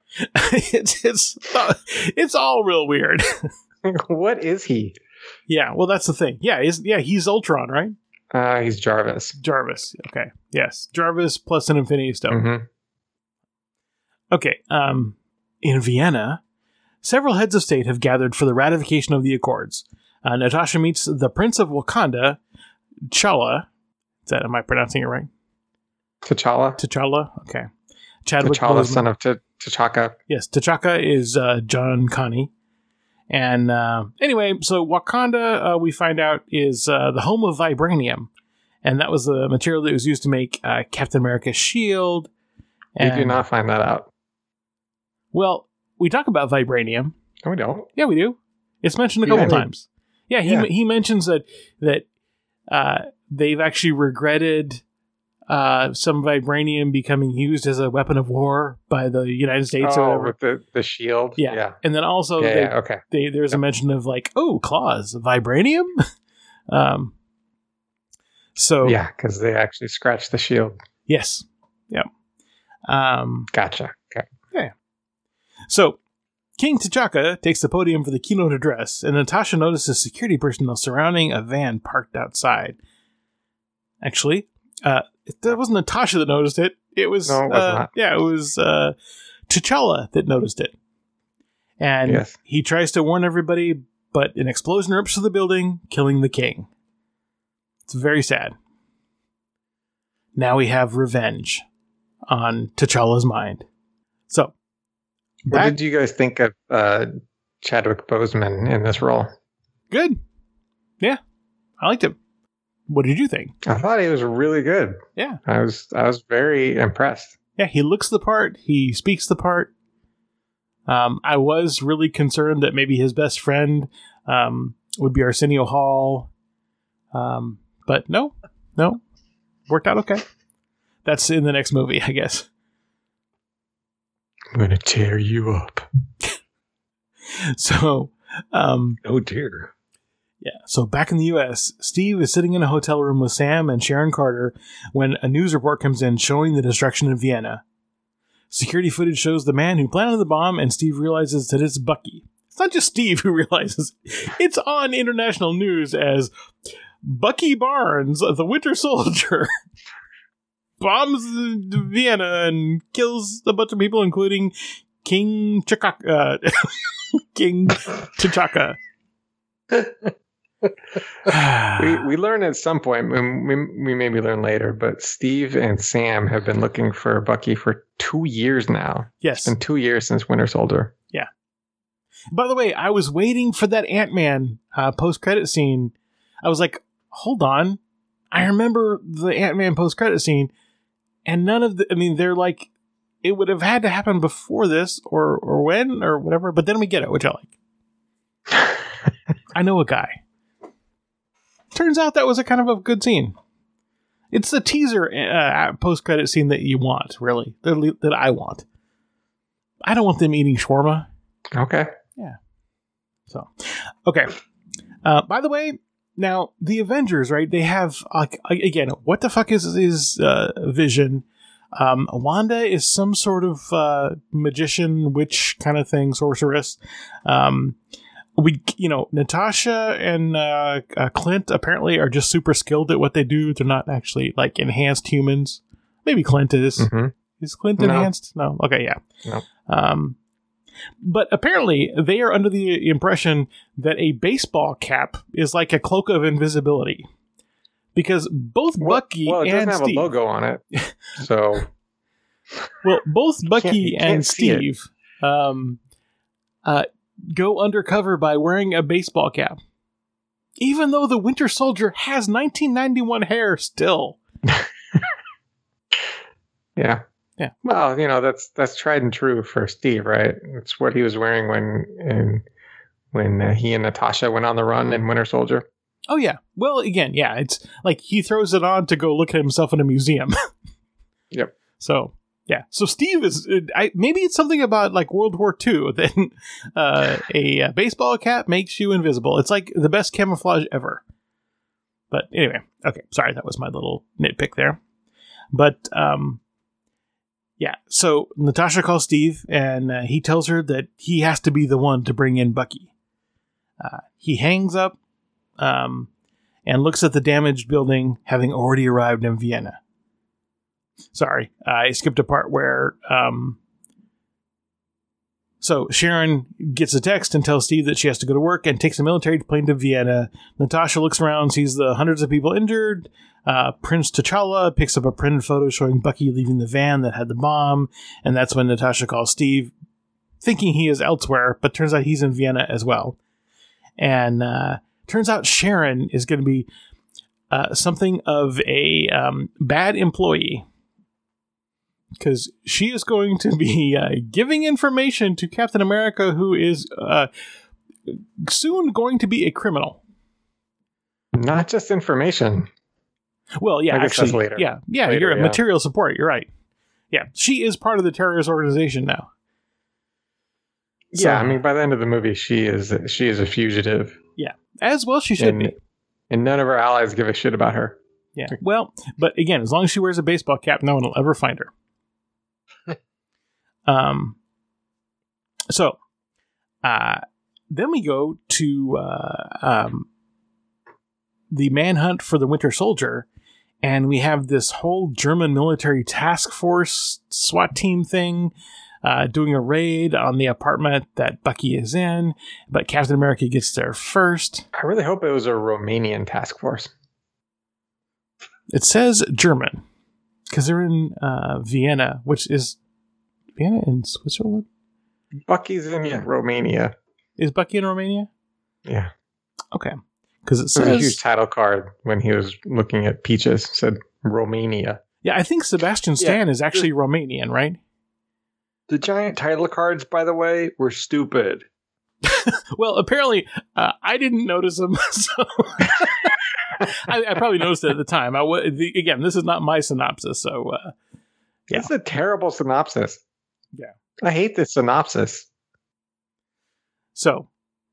It's all real weird.
What is he?
Yeah, well, that's the thing. Yeah, he's Ultron, right?
He's Jarvis.
Jarvis. Okay. Yes, Jarvis plus an Infinity Stone.
Mm-hmm.
Okay. In Vienna, several heads of state have gathered for the ratification of the Accords. Natasha meets the Prince of Wakanda, T'Challa. Am I pronouncing it right?
T'Challa.
T'Challa. Okay. Chadwick
T'Challa,
Boseman.
son of T'Chaka.
Yes, T'Chaka is John Connie, And anyway, so Wakanda, we find out, is the home of vibranium. And that was the material that was used to make Captain America's shield.
We do not find that out.
Well, we talk about vibranium.
No, we don't.
Yeah, we do. It's mentioned a couple times. Yeah, he mentions that they've actually regretted some vibranium becoming used as a weapon of war by the United States or whatever.
With the shield.
Yeah. And then also there's a mention of like, claws, vibranium? So
yeah, because they actually scratched the shield.
Yes. Yeah.
Gotcha. Okay.
Yeah. So King T'Chaka takes the podium for the keynote address, and Natasha notices security personnel surrounding a van parked outside. Actually, that wasn't Natasha that noticed it. It was,
no, it was not.
Yeah, it was T'Challa that noticed it. And he tries to warn everybody, but an explosion erupts through the building, killing the king. It's very sad. Now we have revenge on T'Challa's mind. So,
what did you guys think of Chadwick Boseman in this role?
Good. Yeah, I liked him. What did you think?
I thought he was really good.
Yeah.
I was very impressed.
Yeah, he looks the part. He speaks the part. I was really concerned that maybe his best friend would be Arsenio Hall. But no. Worked out okay. That's in the next movie, I guess.
I'm going to tear you up.
So,
oh dear.
Yeah. So back in the U.S., Steve is sitting in a hotel room with Sam and Sharon Carter when a news report comes in showing the destruction of Vienna. Security footage shows the man who planted the bomb, and Steve realizes that it's Bucky. It's not just Steve who realizes. It's on international news as Bucky Barnes, the Winter Soldier, bombs Vienna and kills a bunch of people, including King T'Chaka. King T'Chaka.
we learn at some point, we maybe learn later, but Steve and Sam have been looking for Bucky for 2 years now.
Yes.
It's been 2 years since Winter Soldier.
Yeah. By the way, I was waiting for that Ant-Man post-credit scene. I was like, hold on. I remember the Ant-Man post-credit scene, and none of they're like, it would have had to happen before this, or when, or whatever, but then we get it, which I like. I know a guy. Turns out that was a kind of a good scene. It's the teaser post-credit scene that you want, really. That I want. I don't want them eating shawarma.
Okay.
Yeah. So, okay. By the way, now, the Avengers, right? They have, again, what the fuck is Vision? Wanda is some sort of magician, witch kind of thing, sorceress. Natasha and Clint apparently are just super skilled at what they do. They're not actually like enhanced humans. Maybe Clint is. Mm-hmm. Is Clint enhanced? No. Okay, yeah. No. But apparently they are under the impression that a baseball cap is like a cloak of invisibility. Because both Bucky and Steve... Well, it doesn't
have a logo on it. So...
Well, both Bucky and Steve go undercover by wearing a baseball cap. Even though the Winter Soldier has 1991 hair still.
Yeah.
Yeah.
Well, that's tried and true for Steve, right? It's what he was wearing when he and Natasha went on the run in Winter Soldier.
Oh, yeah. Well, again, yeah, it's like he throws it on to go look at himself in a museum.
Yep.
So, yeah. So Steve is... maybe it's something about like World War II that a baseball cap makes you invisible. It's like the best camouflage ever. But anyway, okay. Sorry, that was my little nitpick there. But... yeah, so Natasha calls Steve, and he tells her that he has to be the one to bring in Bucky. He hangs up and looks at the damaged building, having already arrived in Vienna. Sorry, I skipped a part where... So Sharon gets a text and tells Steve that she has to go to work and takes a military plane to Vienna. Natasha looks around, sees the hundreds of people injured. Prince T'Challa picks up a printed photo showing Bucky leaving the van that had the bomb. And that's when Natasha calls Steve. thinking he is elsewhere, but turns out he's in Vienna as well. And turns out Sharon is going to be something of a bad employee, because she is going to be giving information to Captain America, who is soon going to be a criminal.
Not just information.
Well, yeah, actually,
later.
Yeah,
Later,
you're a
yeah.
material support. You're right. Yeah, she is part of the terrorist organization now. So,
Yeah, I mean, by the end of the movie, she is a fugitive.
Yeah, as well she should be.
And none of her allies give a shit about her.
Yeah, well, but again, as long as she wears a baseball cap, no one will ever find her. So, then we go to the manhunt for the Winter Soldier, and we have this whole German military task force SWAT team thing doing a raid on the apartment that Bucky is in, but Captain America gets there first.
I really hope it was a Romanian task force.
It says German, because they're in Vienna, which is Vienna in Switzerland?
Bucky's in Romania.
Is Bucky in Romania?
Yeah.
Okay. Because it
There's
says
a huge title card when he was looking at Peaches, said Romania.
Yeah, I think Sebastian Stan is actually Romanian, right?
The giant title cards, by the way, were stupid.
Well, apparently, I didn't notice them, so I probably noticed it at the time. Again, this is not my synopsis, so yeah.
It's a terrible synopsis.
Yeah.
I hate this synopsis.
So,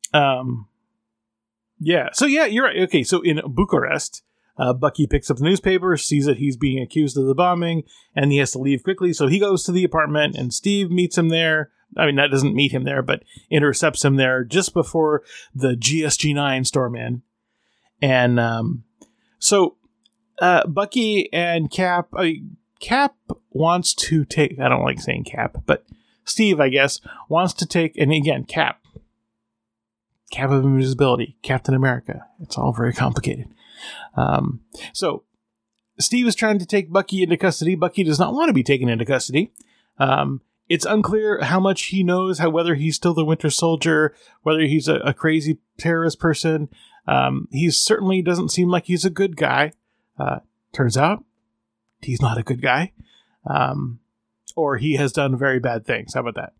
yeah. So, yeah, you're right. Okay, so in Bucharest, Bucky picks up the newspaper, sees that he's being accused of the bombing, and he has to leave quickly. So he goes to the apartment, and Steve meets him there. I mean, that doesn't meet him there, but intercepts him there just before the GSG-9 storm in. And so Bucky and Cap... Cap wants to take... I don't like saying Cap, but Steve, I guess, wants to take... And again, Cap of invisibility, Captain America. It's all very complicated. So Steve is trying to take Bucky into custody. Bucky does not want to be taken into custody. It's unclear how much he knows, whether he's still the Winter Soldier, whether he's a crazy terrorist person. He certainly doesn't seem like he's a good guy. Turns out he's not a good guy. Or he has done very bad things. How about that?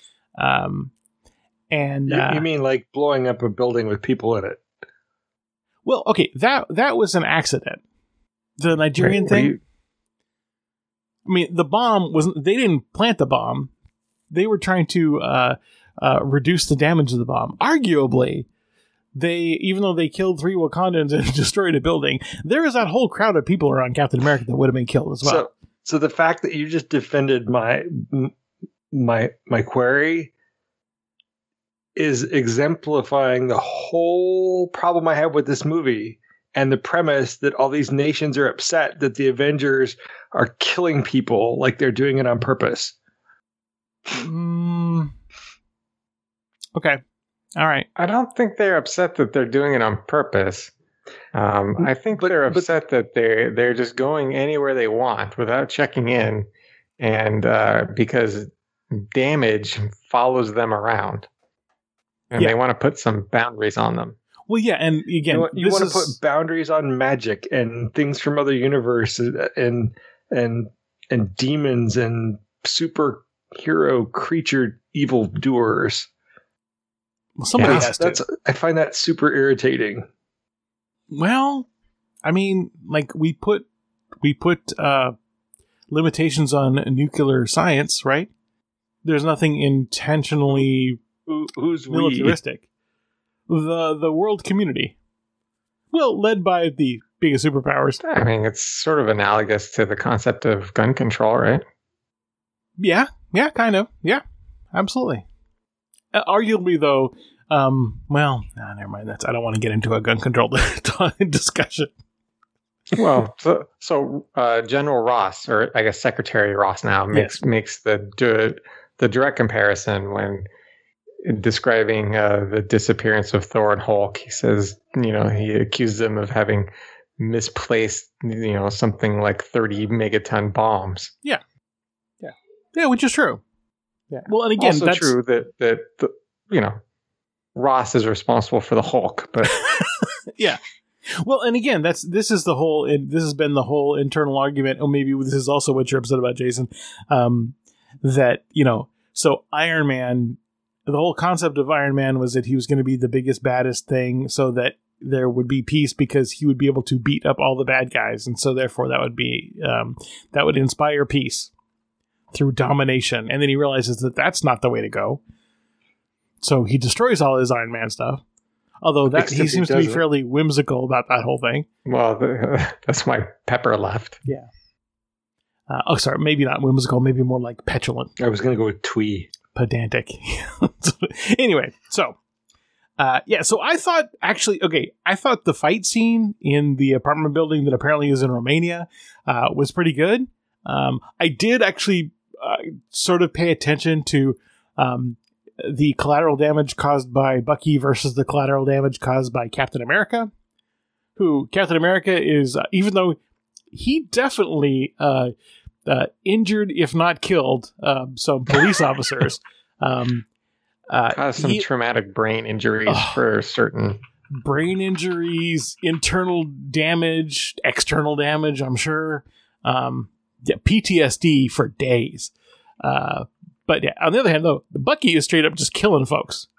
You mean like blowing up a building with people in it?
Well, okay, that was an accident. The Nigerian thing. I mean, the bomb wasn't. They didn't plant the bomb. They were trying to reduce the damage of the bomb. Arguably, even though they killed 3 Wakandans and destroyed a building, there was that whole crowd of people around Captain America that would have been killed as well.
So the fact that you just defended my query is exemplifying the whole problem I have with this movie, and the premise that all these nations are upset that the Avengers are killing people like they're doing it on purpose.
Okay. All right.
I don't think they're upset that they're doing it on purpose. I think they're upset that they're just going anywhere they want without checking in, and because damage follows them around. And they want to put some boundaries on them.
Well, yeah, and again,
you want to put boundaries on magic and things from other universes and demons and superhero creature evildoers.
Well, somebody has to.
I find that super irritating.
Well, I mean, like we put limitations on nuclear science, right? There's nothing intentionally
who's
militaristic. The world community. Well, led by the biggest superpowers.
I mean, it's sort of analogous to the concept of gun control, right?
Yeah, kind of. Yeah, absolutely. Arguably, though, never mind. I don't want to get into a gun control discussion.
Well, so General Ross, or I guess Secretary Ross now, makes the direct comparison when describing the disappearance of Thor and Hulk. He says, he accused them of having misplaced, something like 30 megaton bombs.
Yeah, which is true. Yeah. Well, and again,
also
that's
true that Ross is responsible for the Hulk, but
yeah. Well, and again, this has been the whole internal argument. Or maybe this is also what you're upset about, Jason. That so Iron Man, the whole concept of Iron Man was that he was going to be the biggest, baddest thing, so that there would be peace because he would be able to beat up all the bad guys, and so therefore that would inspire peace through domination. And then he realizes that that's not the way to go, so he destroys all his Iron Man stuff. Although he seems to be fairly whimsical about that whole thing.
Well, that's why Pepper left.
Yeah. Sorry, maybe not whimsical, maybe more like petulant.
I was going to go with twee.
Pedantic. Anyway, so so I thought the fight scene in the apartment building that apparently is in Romania was pretty good. I did actually sort of pay attention to the collateral damage caused by Bucky versus the collateral damage caused by Captain America, who Captain America is, even though he definitely injured, if not killed, some police officers.
Caused some traumatic brain injuries for certain.
Brain injuries, internal damage, external damage, I'm sure. PTSD for days. But yeah, on the other hand, though, Bucky is straight up just killing folks.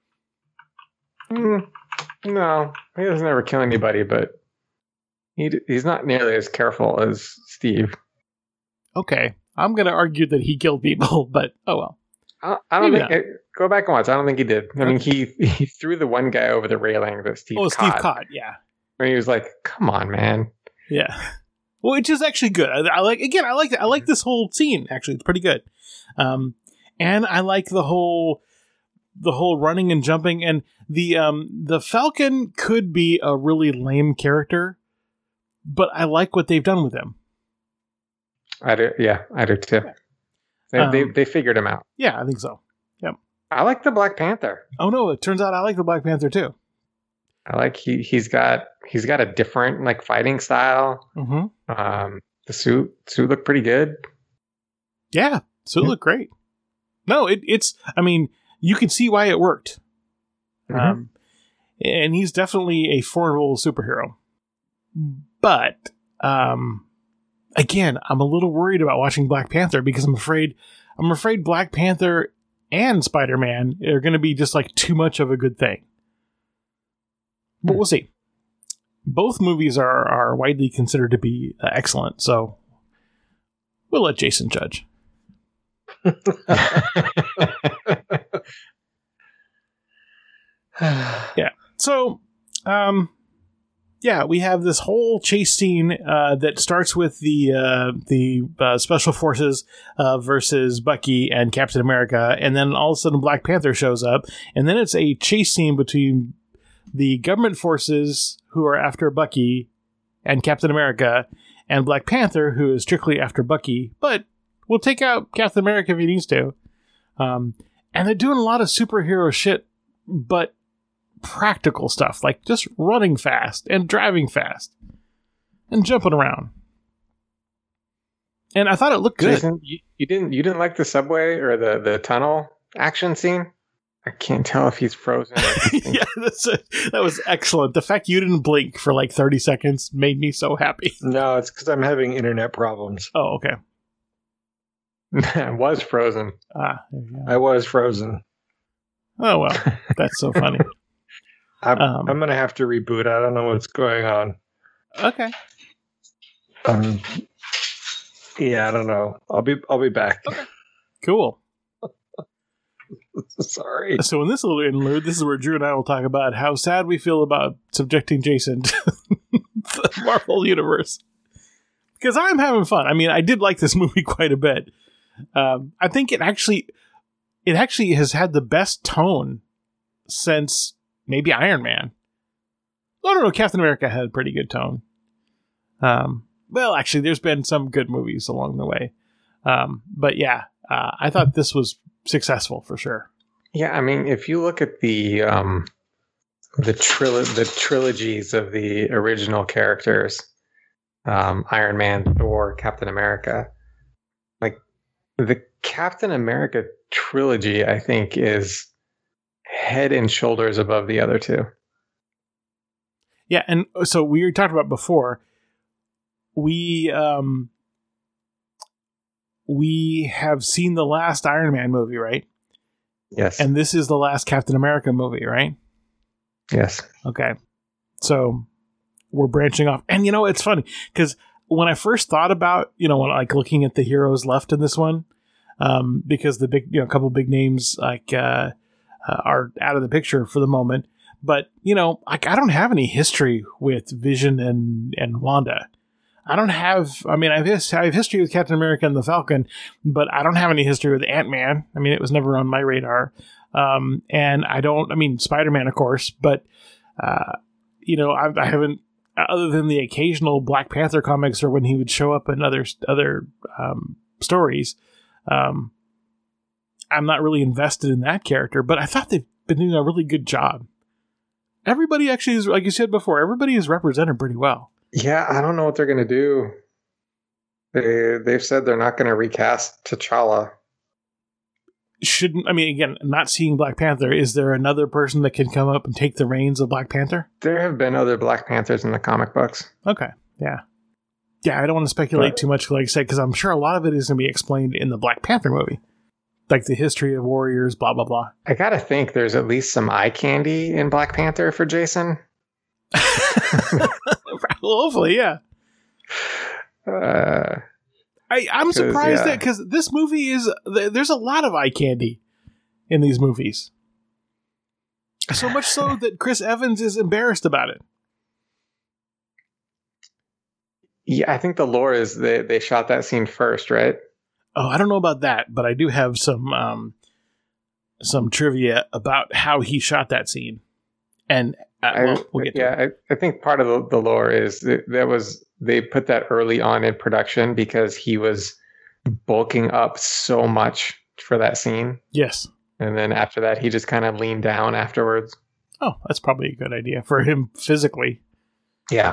No, he doesn't ever kill anybody, but he's not nearly as careful as Steve.
Okay, I'm going to argue that he killed people, but oh well.
I don't think. Go back and watch. I don't think he did. I mean, he threw the one guy over the railing that Steve caught.
Steve caught, yeah.
And he was like, "Come on, man."
Yeah. Well, which is actually good. I like this whole scene. Actually, it's pretty good. And I like the whole running and jumping, and the Falcon could be a really lame character, but I like what they've done with him.
I do. Yeah, I do too. They figured him out.
Yeah, I think so. Yep.
I like the Black Panther.
Oh no! It turns out I like the Black Panther too.
I like he's got a different like fighting style.
Mm-hmm.
The suit looked pretty good.
Yeah, suit looked great. No, it's. I mean, you can see why it worked.
Mm-hmm.
And he's definitely a formidable superhero. But again, I'm a little worried about watching Black Panther because I'm afraid Black Panther and Spider-Man are going to be just like too much of a good thing. But we'll see. Both movies are widely considered to be excellent, so we'll let Jason judge. Yeah. So, we have this whole chase scene that starts with the Special Forces versus Bucky and Captain America, and then all of a sudden Black Panther shows up, and then it's a chase scene between the government forces who are after Bucky and Captain America, and Black Panther, who is strictly after Bucky, but will take out Captain America if he needs to. And they're doing a lot of superhero shit, but practical stuff, like just running fast and driving fast and jumping around. And I thought it looked good.
Jason, you didn't like the subway or the tunnel action scene? I can't tell if he's frozen.
Yeah, that was excellent. The fact you didn't blink for like 30 seconds made me so happy.
No, it's because I'm having internet problems.
Oh, okay.
I was frozen.
I was frozen.
Oh, well, that's so funny.
I'm going to have to reboot. I don't know what's going on.
Okay.
Yeah, I don't know. I'll be back.
Okay. Cool.
Sorry.
So in this little interlude, this is where Drew and I will talk about how sad we feel about subjecting Jason to the Marvel Universe. Because I'm having fun. I mean, I did like this movie quite a bit. I think it actually has had the best tone since maybe Iron Man. I don't know. Captain America had a pretty good tone. Well, actually, there's been some good movies along the way. But yeah, I thought this was successful for sure.
Yeah, I mean, if you look at the trilogies of the original characters, Iron Man, Thor, Captain America, like the Captain America trilogy, I think, is head and shoulders above the other two.
Yeah, and so we talked about before. We have seen the last Iron Man movie, right?
Yes.
And this is the last Captain America movie, right?
Yes.
Okay. So we're branching off. And it's funny because when I first thought about, when like looking at the heroes left in this one, because the big, couple big names like are out of the picture for the moment. But, like I don't have any history with Vision and Wanda. I have history with Captain America and the Falcon, but I don't have any history with Ant-Man. I mean, it was never on my radar. And Spider-Man, of course, but, I haven't, other than the occasional Black Panther comics or when he would show up in other stories, I'm not really invested in that character, but I thought they've been doing a really good job. Everybody actually is, like you said before, everybody is represented pretty well.
Yeah, I don't know what they're going to do. They've said they're not going to recast T'Challa.
Again, not seeing Black Panther, is there another person that can come up and take the reins of Black Panther?
There have been other Black Panthers in the comic books.
Okay, yeah. Yeah, I don't want to speculate too much, like I said, because I'm sure a lot of it is going to be explained in the Black Panther movie. Like the history of warriors, blah, blah, blah.
I got to think there's at least some eye candy in Black Panther for Jason.
Hopefully, yeah. I'm surprised that because this movie there's a lot of eye candy in these movies. So much so that Chris Evans is embarrassed about it.
Yeah, I think the lore is they shot that scene first, right?
Oh, I don't know about that, but I do have some trivia about how he shot that scene. And we'll get to it.
I think part of the lore is they put that early on in production because he was bulking up so much for that scene.
Yes.
And then after that, he just kind of leaned down afterwards.
Oh, that's probably a good idea for him physically.
Yeah.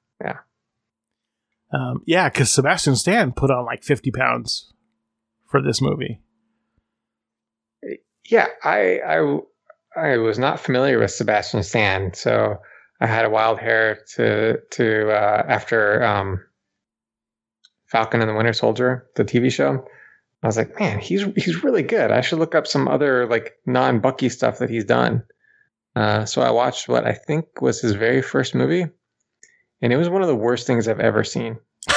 Yeah.
Because Sebastian Stan put on like 50 pounds for this movie.
Yeah, I was not familiar with Sebastian Stan, so I had a wild hair to after Falcon and the Winter Soldier, the TV show. I was like, man, he's really good. I should look up some other like non-Bucky stuff that he's done. So I watched what I think was his very first movie, and it was one of the worst things I've ever seen.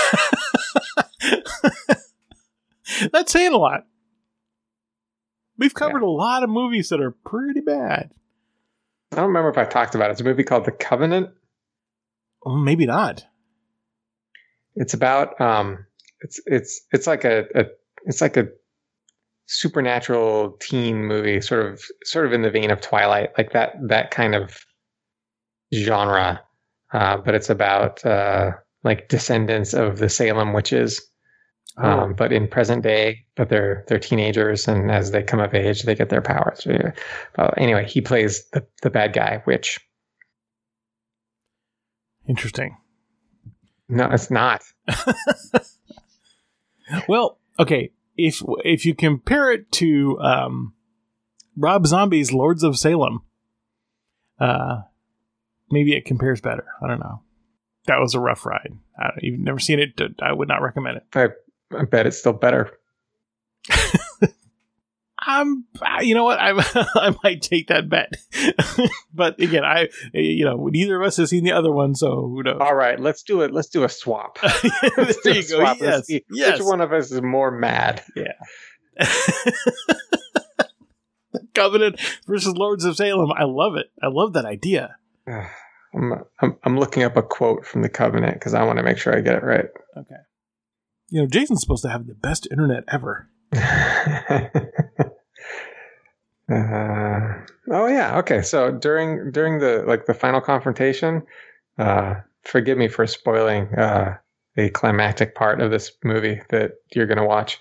That's saying a lot. We've covered a lot of movies that are pretty bad.
I don't remember if I talked about it. It's a movie called The Covenant.
Well, maybe not.
It's about it's like a supernatural teen movie, sort of in the vein of Twilight, like that kind of genre. But it's about like descendants of the Salem witches. But in present day, but they're teenagers, and as they come of age, they get their powers. Anyway, he plays the bad guy, witch.
Interesting.
No, it's not.
Well, okay. If you compare it to Rob Zombie's Lords of Salem, maybe it compares better. I don't know. That was a rough ride. You've never seen it. I would not recommend it.
I bet it's still better.
You know what? I might take that bet. But again, neither of us has seen the other one, so who knows?
All right, let's do it. Let's do a swap.
There you go. Yes.
Which one of us is more mad?
Yeah. Covenant versus Lords of Salem. I love it. I love that idea.
I'm looking up a quote from The Covenant because I want to make sure I get it right.
Okay. Jason's supposed to have the best internet ever.
Oh yeah. Okay. So during the final confrontation, forgive me for spoiling the climactic part of this movie that you're going to watch.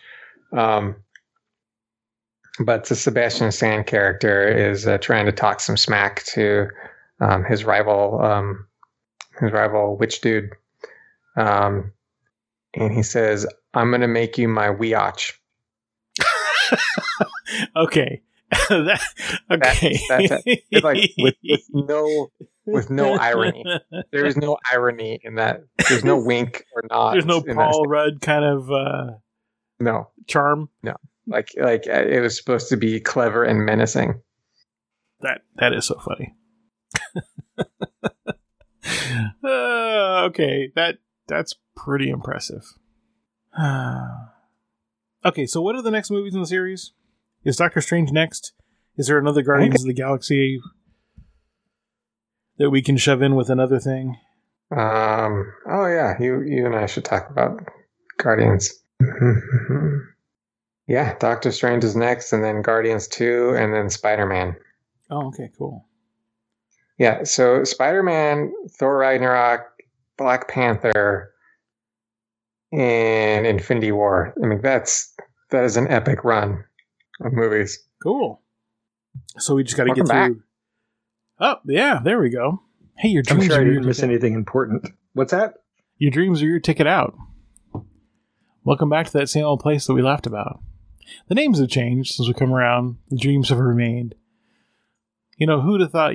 But the Sebastian Stan character is trying to talk some smack to his rival witch dude. And he says, "I'm going to make you my weotch."
Okay. Okay.
It's like with no irony. There is no irony in that. There's no wink or nod.
There's no Paul Rudd kind of
no
charm.
No, like it was supposed to be clever and menacing.
That is so funny. Okay, that's pretty impressive. Okay, so what are the next movies in the series? Is Doctor Strange next? Is there another Guardians of the Galaxy that we can shove in with another thing?
Oh yeah, you and I should talk about Guardians. Yeah, Doctor Strange is next, and then Guardians 2, and then Spider-Man.
Oh, okay, cool.
Yeah, so Spider-Man, Thor Ragnarok, Black Panther, and Infinity War. I mean, that is an epic run of movies.
Cool. So we just got to get through.
Back.
Oh, yeah, there we go. Hey, your dreams
I'm sure I
are
didn't miss anything important. What's that?
Your dreams are your ticket out. Welcome back to that same old place that we laughed about. The names have changed since we come around. The dreams have remained. You know, who'd have thought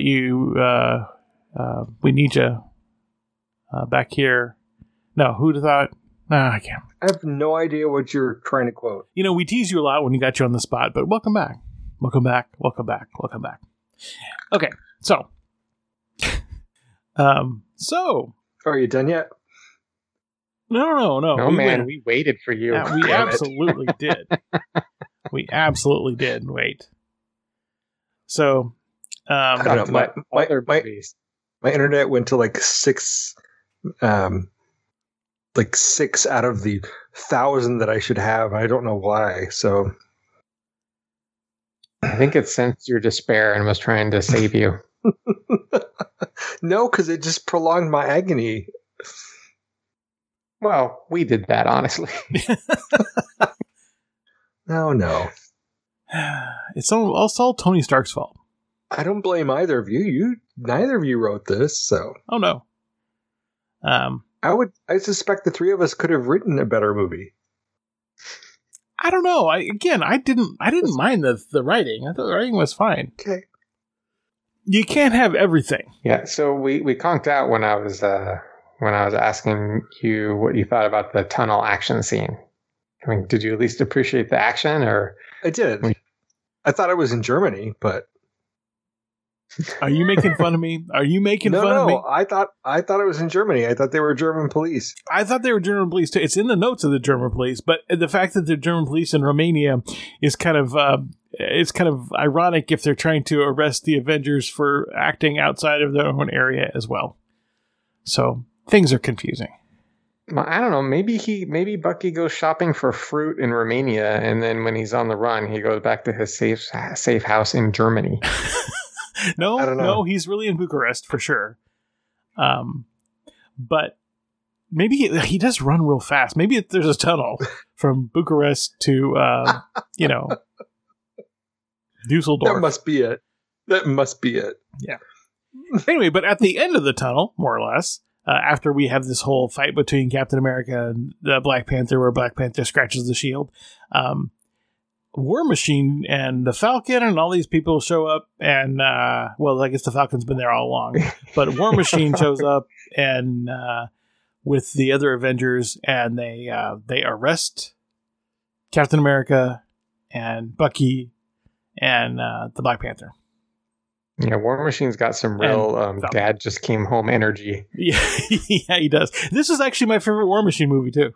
we need you back here? No, who'd have thought? Nah, I can't.
I have no idea what you're trying to quote.
You know, we tease you a lot when we got you on the spot, but welcome back. Welcome back. Welcome back. Welcome back. Okay, so.
Are you done yet?
No.
No, man, we waited for you.
Yeah, we absolutely did. We absolutely did wait. So,
I don't know. My internet went to like 6 out of the 1,000 that I should have. I don't know why. So
I think it sensed your despair and was trying to save you.
No, because it just prolonged my agony.
Well, we did that, honestly.
No.
It's all Tony Stark's fault.
I don't blame either of you. Neither of you wrote this, so.
Oh no.
I suspect the three of us could have written a better movie.
I don't know. I didn't mind the writing. I thought the writing was fine.
Okay.
You can't have everything.
Yeah, so we conked out when I was asking you what you thought about the tunnel action scene. I mean, did you at least appreciate the action, or?
I did. I thought it was in Germany, but.
Are you making fun of me? Are you making fun of me?
No, I thought it was in Germany. I thought they were German police.
I thought they were German police too. It's in the notes of the German police, but the fact that they're German police in Romania is kind of ironic if they're trying to arrest the Avengers for acting outside of their own area as well. So things are confusing.
I don't know. Maybe Bucky goes shopping for fruit in Romania, and then when he's on the run, he goes back to his safe house in Germany.
No, he's really in Bucharest for sure. But maybe he does run real fast. Maybe there's a tunnel from Bucharest to, Dusseldorf.
That must be it.
Yeah. Anyway, but at the end of the tunnel, more or less, after we have this whole fight between Captain America and the Black Panther, where Black Panther scratches the shield, War Machine and the Falcon and all these people show up, and I guess the Falcon's been there all along, but War Machine shows up and with the other Avengers, and they arrest Captain America and Bucky and the Black Panther.
Yeah, War Machine's got some real dad just came home energy.
Yeah, yeah, he does. This is actually my favorite War Machine movie too.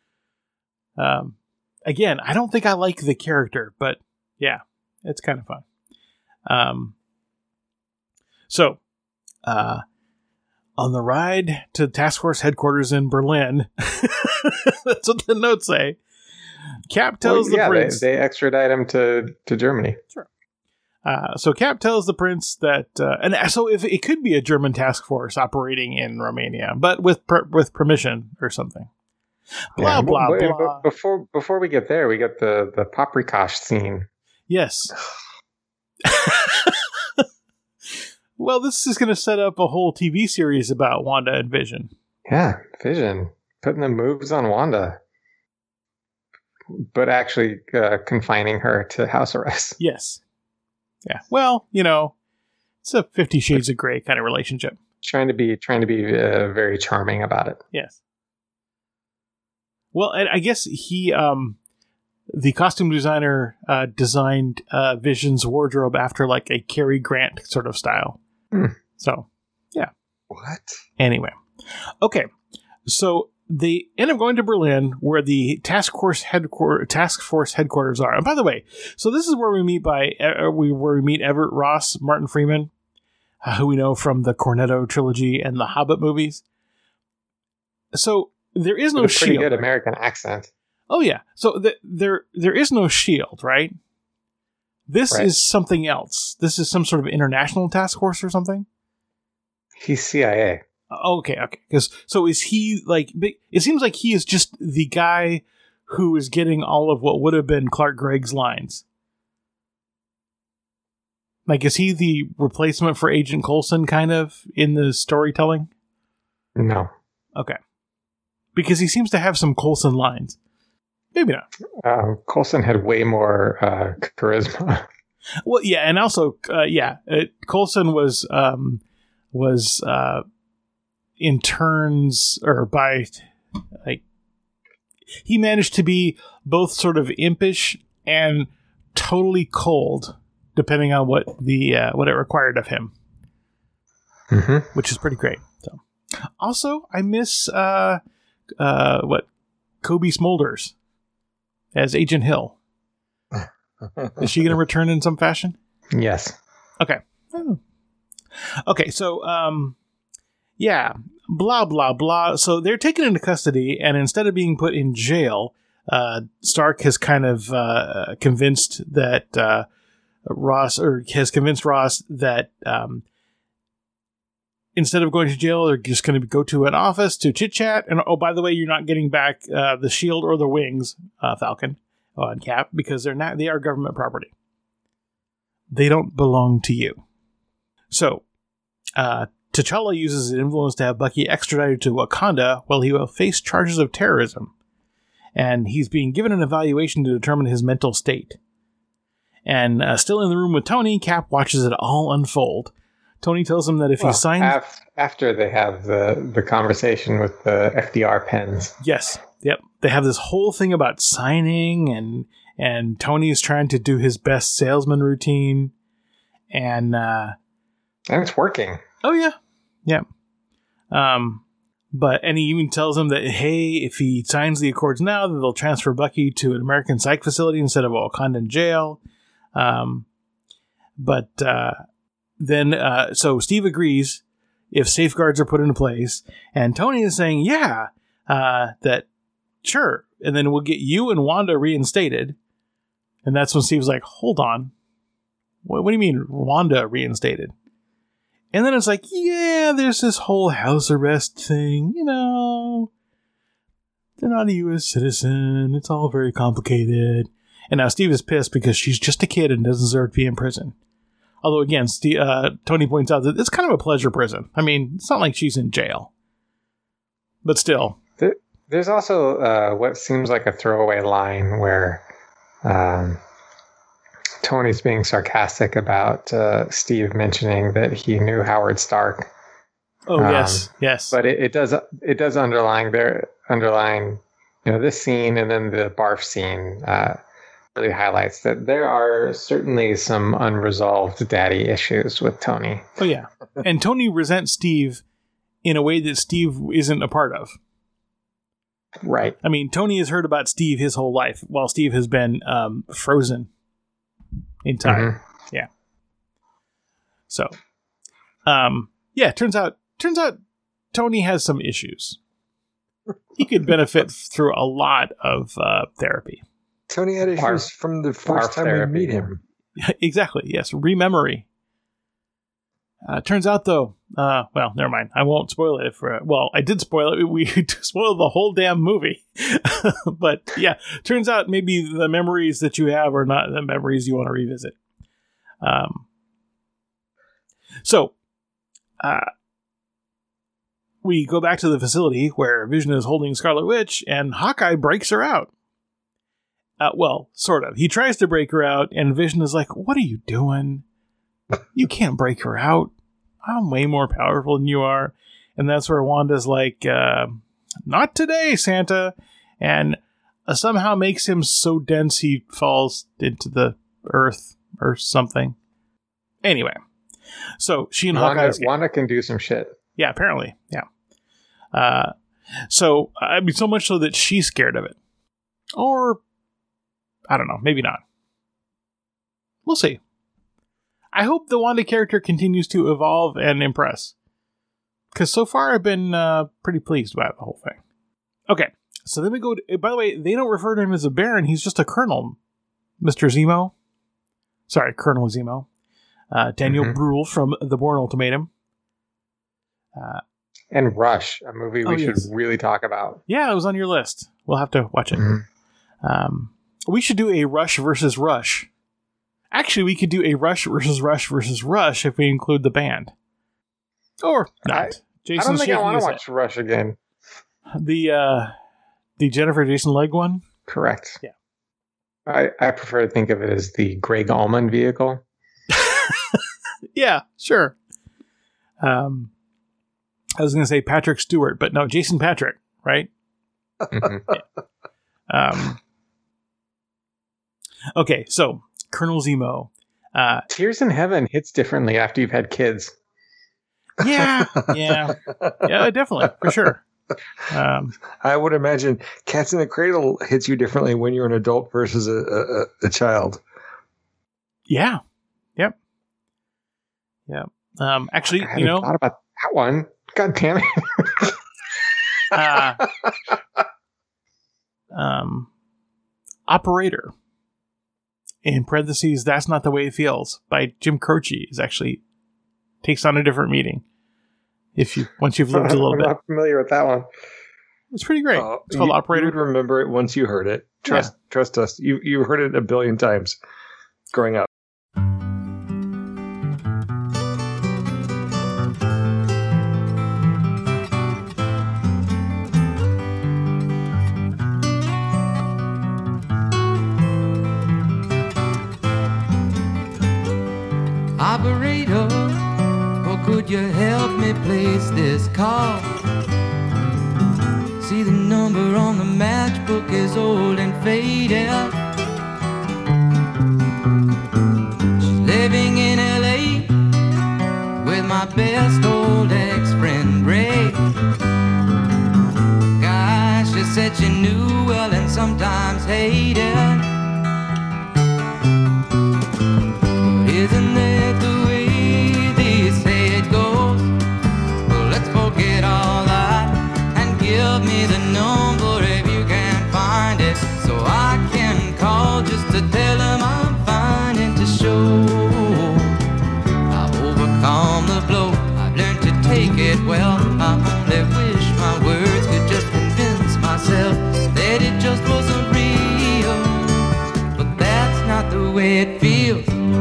Again, I don't think I like the character, but yeah, it's kind of fun. So, on the ride to Task Force headquarters in Berlin, that's what the notes say. Cap tells the prince
they extradite him to Germany.
Sure. So Cap tells the prince that, and so if it could be a German task force operating in Romania, but with permission or something. Blah blah blah.
Before we get there, we get the paprikash scene.
Yes. Well, this is going to set up a whole TV series about Wanda and Vision.
Yeah, Vision putting the moves on Wanda. but actually confining her to house arrest.
Yes. Yeah. Well, it's a 50 Shades of Grey kind of relationship.
Trying to be very charming about it.
Yes. Well, and I guess he, the costume designer, designed Vision's wardrobe after like a Cary Grant sort of style. So, yeah.
What?
Anyway. Okay. So they end up going to Berlin, where the task force headquarters are. And by the way, so this is where we meet Everett Ross, Martin Freeman, who we know from the Cornetto trilogy and the Hobbit movies. So there is no shield.
Pretty good American accent.
Oh yeah. So there is no shield, right? This is something else. This is some sort of international task force or something.
He's CIA.
Okay. So is he like? It seems like he is just the guy who is getting all of what would have been Clark Gregg's lines. Like, is he the replacement for Agent Coulson, kind of, in the storytelling?
No.
Okay. Because he seems to have some Coulson lines. Maybe not.
Coulson had way more charisma.
Well, yeah, and also, Coulson was in turns, or by, like, he managed to be both sort of impish and totally cold, depending on what it required of him, which is pretty great. So, also, I miss Kobe Smulders as Agent Hill. Is she going to return in some fashion?
Yes.
Okay. Okay. So, blah blah blah. So they're taken into custody, and instead of being put in jail, Stark has kind of convinced Ross that instead of going to jail, they're just going to go to an office to chit chat. And oh, by the way, you're not getting back the shield or the wings, Falcon and Cap, because they are government property. They don't belong to you. So, T'Challa uses his influence to have Bucky extradited to Wakanda, while he will face charges of terrorism, and he's being given an evaluation to determine his mental state. And still in the room with Tony, Cap watches it all unfold. Tony tells him that if he signs...
After they have the conversation with the FDR pens.
Yes. Yep. They have this whole thing about signing, and Tony's trying to do his best salesman routine. And
it's working.
Oh, yeah. Yeah. And he even tells him that, hey, if he signs the Accords now, then they'll transfer Bucky to an American psych facility instead of a Wakandan jail. So Steve agrees if safeguards are put into place, and Tony is saying, that sure, and then we'll get you and Wanda reinstated. And that's when Steve's like, hold on, what do you mean Wanda reinstated? And then it's like, yeah, there's this whole house arrest thing, they're not a U.S. citizen, it's all very complicated. And now Steve is pissed because she's just a kid and doesn't deserve to be in prison. Although, again, Tony points out that it's kind of a pleasure prison. I mean, it's not like she's in jail. But still.
There's also what seems like a throwaway line where Tony's being sarcastic about Steve mentioning that he knew Howard Stark.
Oh, yes.
But it does underline this scene, and then the barf scene really highlights that there are certainly some unresolved daddy issues with Tony.
Oh, yeah. And Tony resents Steve in a way that Steve isn't a part of.
Right.
I mean, Tony has heard about Steve his whole life, while Steve has been frozen in time. Mm-hmm. Yeah. So, turns out Tony has some issues. He could benefit through a lot of therapy.
Tony had issues from the first time we meet him.
Exactly, yes. Rememory. Turns out, though, never mind. I won't spoil it. I did spoil it. We spoiled the whole damn movie. But, yeah, turns out maybe the memories that you have are not the memories you want to revisit. We go back to the facility where Vision is holding Scarlet Witch, and Hawkeye breaks her out. Well, sort of. He tries to break her out, and Vision is like, what are you doing? You can't break her out. I'm way more powerful than you are. And that's where Wanda's like, not today, Santa. And somehow makes him so dense he falls into the earth or something. Anyway, so she and
Wanda can do some shit.
Yeah, apparently. Yeah. So much so that she's scared of it. Or, I don't know, maybe not. We'll see. I hope the Wanda character continues to evolve and impress. Because so far I've been pretty pleased by the whole thing. Okay, so then we go to, by the way, they don't refer to him as a Baron, he's just a Colonel. Mr. Zemo. Sorry, Colonel Zemo. Daniel Bruhl from The Bourne Ultimatum.
And Rush, a movie we should really talk about.
Yeah, it was on your list. We'll have to watch it. We should do a Rush versus Rush. Actually, we could do a Rush versus Rush versus Rush if we include the band. Or not.
I don't think I want to watch Rush again.
The Jennifer Jason Leigh one?
Correct.
Yeah.
I prefer to think of it as the Greg Allman vehicle.
Yeah, sure. I was going to say Patrick Stewart, but no, Jason Patrick, right? Yeah. Okay, so Colonel Zemo.
Tears in Heaven hits differently after you've had kids.
Yeah, definitely, for sure.
I would imagine Cats in the Cradle hits you differently when you're an adult versus a child.
Yeah. Yep. Actually,
I hadn't thought about that one. God damn it.
Operator. In parentheses, That's Not the Way It Feels by Jim Croce is actually takes on a different meaning. Once you've lived a little bit.
I'm not familiar with that one.
It's pretty great. It's called Operator.
You would remember it once you heard it. Trust us. You heard it a billion times growing up.
Operator, or could you help me place this call? See, the number on the matchbook is old and faded. She's living in LA with my best old ex-friend Ray. Gosh, she said she knew well and sometimes hated. But isn't that the way they say it goes? Well, let's forget all that and give me the number if you can find it, so I can call just to tell them I'm fine and to show I've overcome the blow. I've learned to take it well. I only wish my words could just convince myself that it just wasn't real, but that's not the way it feels.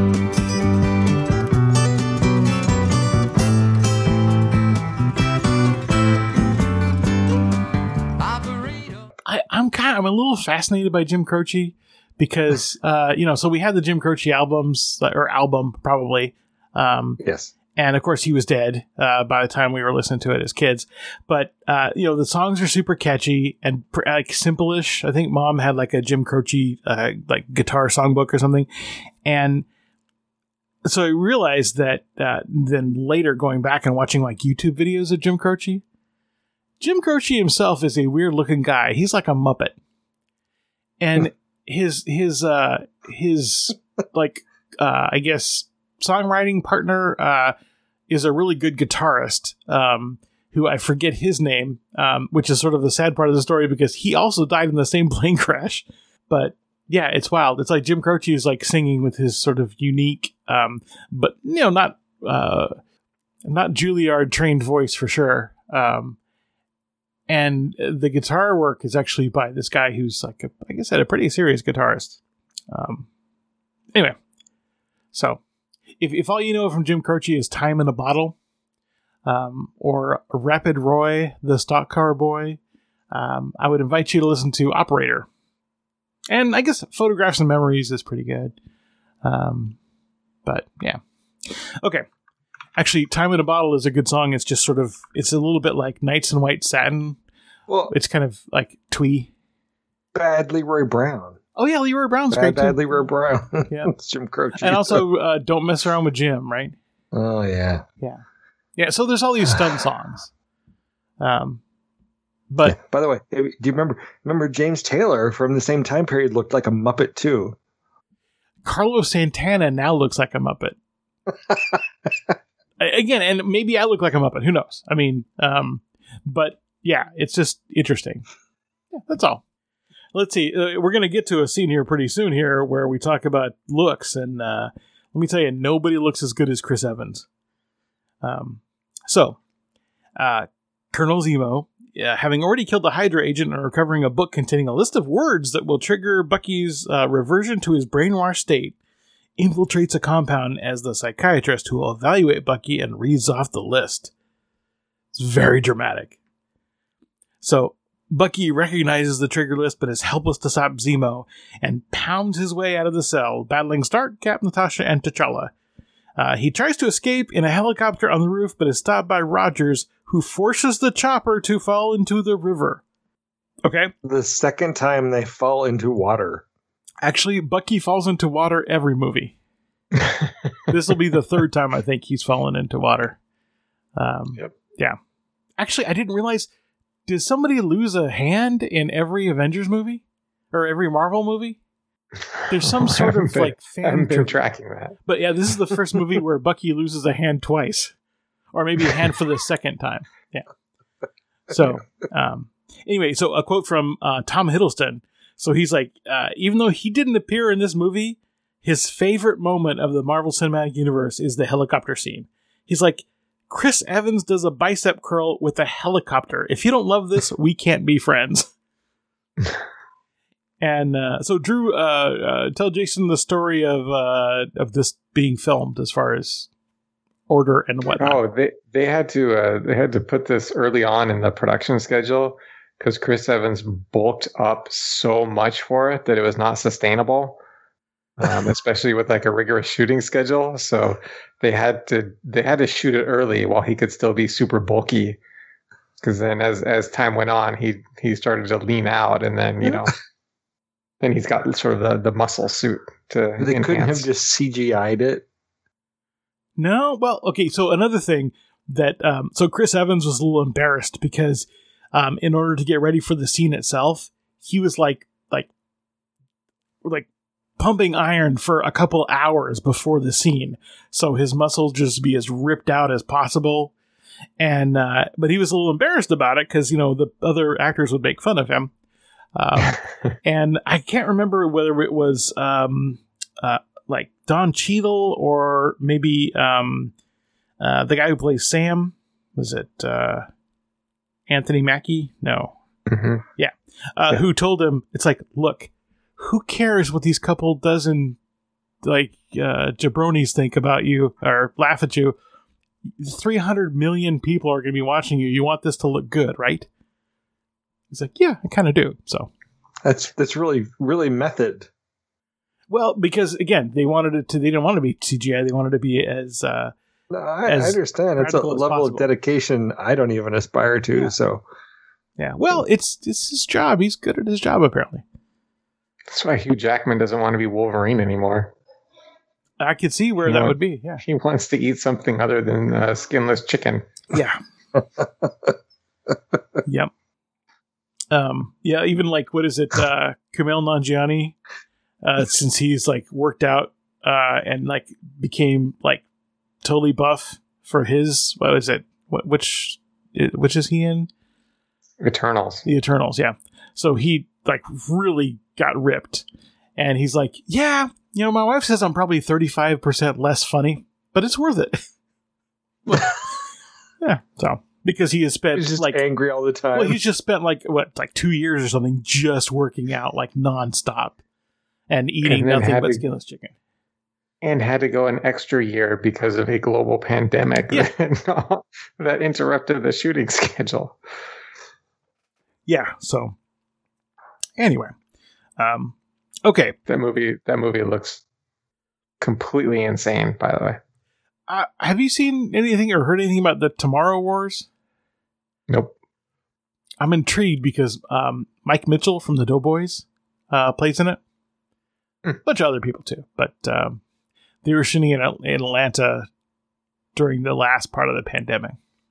I'm a little fascinated by Jim Croce because, so we had the Jim Croce album probably.
Yes.
And of course he was dead, by the time we were listening to it as kids. But, the songs are super catchy and like simple-ish. I think Mom had like a Jim Croce, like guitar songbook or something. And so I realized that, then later going back and watching like YouTube videos of Jim Croce himself is a weird looking guy. He's like a Muppet. And his like, I guess songwriting partner, is a really good guitarist, who I forget his name, which is sort of the sad part of the story because he also died in the same plane crash. But yeah, it's wild. It's like Jim Croce is like singing with his sort of unique, but not Juilliard trained voice for sure. And the guitar work is actually by this guy who's like, like I said, a pretty serious guitarist. Anyway, so if all you know from Jim Croce is Time in a Bottle, or Rapid Roy, the Stock Car Boy, I would invite you to listen to Operator. And I guess Photographs and Memories is pretty good. But yeah. Okay. Actually, Time in a Bottle is a good song. It's just sort of, it's a little bit like Nights in White Satin. Well, it's kind of like twee.
Bad Leroy Brown.
Oh yeah, Leroy Brown's great too.
Bad Leroy Brown.
Yeah.
It's Jim Croce.
And also Don't Mess Around with Jim, right?
Oh yeah.
Yeah. Yeah, so there's all these stunt songs. But
yeah, by the way, do you remember James Taylor from the same time period looked like a Muppet too?
Carlos Santana now looks like a Muppet. Again, and maybe I look like a Muppet. Who knows? I mean, but yeah, it's just interesting. Yeah, that's all. Let's see. We're going to get to a scene here pretty soon here where we talk about looks. And let me tell you, nobody looks as good as Chris Evans. So, Colonel Zemo, having already killed the Hydra agent and recovering a book containing a list of words that will trigger Bucky's reversion to his brainwashed state, infiltrates a compound as the psychiatrist who will evaluate Bucky and reads off the list. It's very dramatic. So, Bucky recognizes the trigger list but is helpless to stop Zemo and pounds his way out of the cell, battling Stark, Cap, Natasha, and T'Challa. He tries to escape in a helicopter on the roof but is stopped by Rogers, who forces the chopper to fall into the river. Okay?
The second time they fall into water.
Actually, Bucky falls into water every movie. This will be the third time I think he's fallen into water.
Yep.
Yeah. Actually, I didn't realize, did somebody lose a hand in every Avengers movie? Or every Marvel movie? There's some sort of like fan...
I haven't been tracking that.
But yeah, this is the first movie where Bucky loses a hand twice. Or maybe a hand for the second time. Yeah. So, anyway, so a quote from Tom Hiddleston. So he's like, even though he didn't appear in this movie, his favorite moment of the Marvel Cinematic Universe is the helicopter scene. He's like, Chris Evans does a bicep curl with a helicopter. If you don't love this, we can't be friends. And so Drew, tell Jason the story of this being filmed as far as order and whatnot.
Oh, they had to put this early on in the production schedule because Chris Evans bulked up so much for it that it was not sustainable, especially with like a rigorous shooting schedule. So they had to shoot it early while he could still be super bulky. Because then, as time went on, he started to lean out, and then then he's got sort of the muscle suit to.
They couldn't have just CGI'd it.
No, well, okay. So another thing that so Chris Evans was a little embarrassed because in order to get ready for the scene itself, he was like pumping iron for a couple hours before the scene, so his muscles just be as ripped out as possible. And but he was a little embarrassed about it because the other actors would make fun of him. And I can't remember whether it was like Don Cheadle or maybe the guy who plays Sam. Was it Anthony Mackie? No.
Mm-hmm.
Yeah. Who told him, it's like, look, who cares what these couple dozen jabronis think about you or laugh at you? 300 million people are going to be watching you. You want this to look good, right? He's like, yeah, I kind of do. So
that's really, really method.
Well, because again, they wanted it to. They didn't want to be CGI. They wanted to be as.
I understand. It's a level of dedication I don't even aspire to. Yeah. So,
yeah. Well, it's his job. He's good at his job, apparently.
That's why Hugh Jackman doesn't want to be Wolverine anymore.
I could see where that would be. Yeah,
he wants to eat something other than skinless chicken.
Yeah. Yep. Yeah. Even like, what is it? Kumail Nanjiani. Since he's like worked out and like became like totally buff for his, what is it? Which is he in?
Eternals.
The Eternals, yeah. So he like really got ripped, and he's like, yeah, my wife says I'm probably 35% less funny, but it's worth it. Yeah, so because he has spent
he's just like angry all the time.
Well, he's just spent like 2 years or something just working out like nonstop. And eating nothing but skinless chicken.
And had to go an extra year because of a global pandemic that interrupted the shooting schedule.
Yeah, so anyway. Okay.
That movie looks completely insane, by the way.
Have you seen anything or heard anything about the Tomorrow Wars?
Nope.
I'm intrigued because Mike Mitchell from the Doughboys plays in it. A bunch of other people too, but they were shooting in Atlanta during the last part of the pandemic.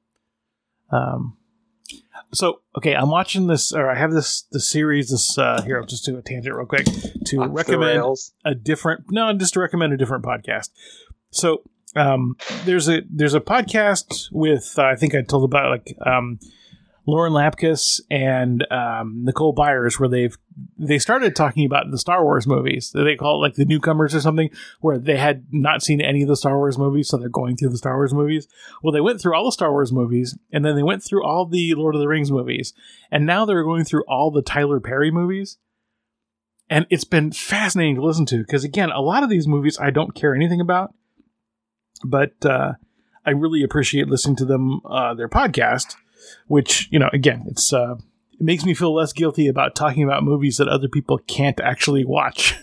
So, okay, I'm watching this, or I have the series, here, I'll just do a tangent real quick to recommend just to recommend a different podcast. So, there's a podcast with, I think I told about, like, Lauren Lapkus and Nicole Byers, where they started talking about the Star Wars movies. They call it like the newcomers or something, where they had not seen any of the Star Wars movies, so they're going through the Star Wars movies. Well, they went through all the Star Wars movies, and then they went through all the Lord of the Rings movies, and now they're going through all the Tyler Perry movies. And it's been fascinating to listen to, because again, a lot of these movies I don't care anything about, but I really appreciate listening to them, their podcast. Which, again, it makes me feel less guilty about talking about movies that other people can't actually watch.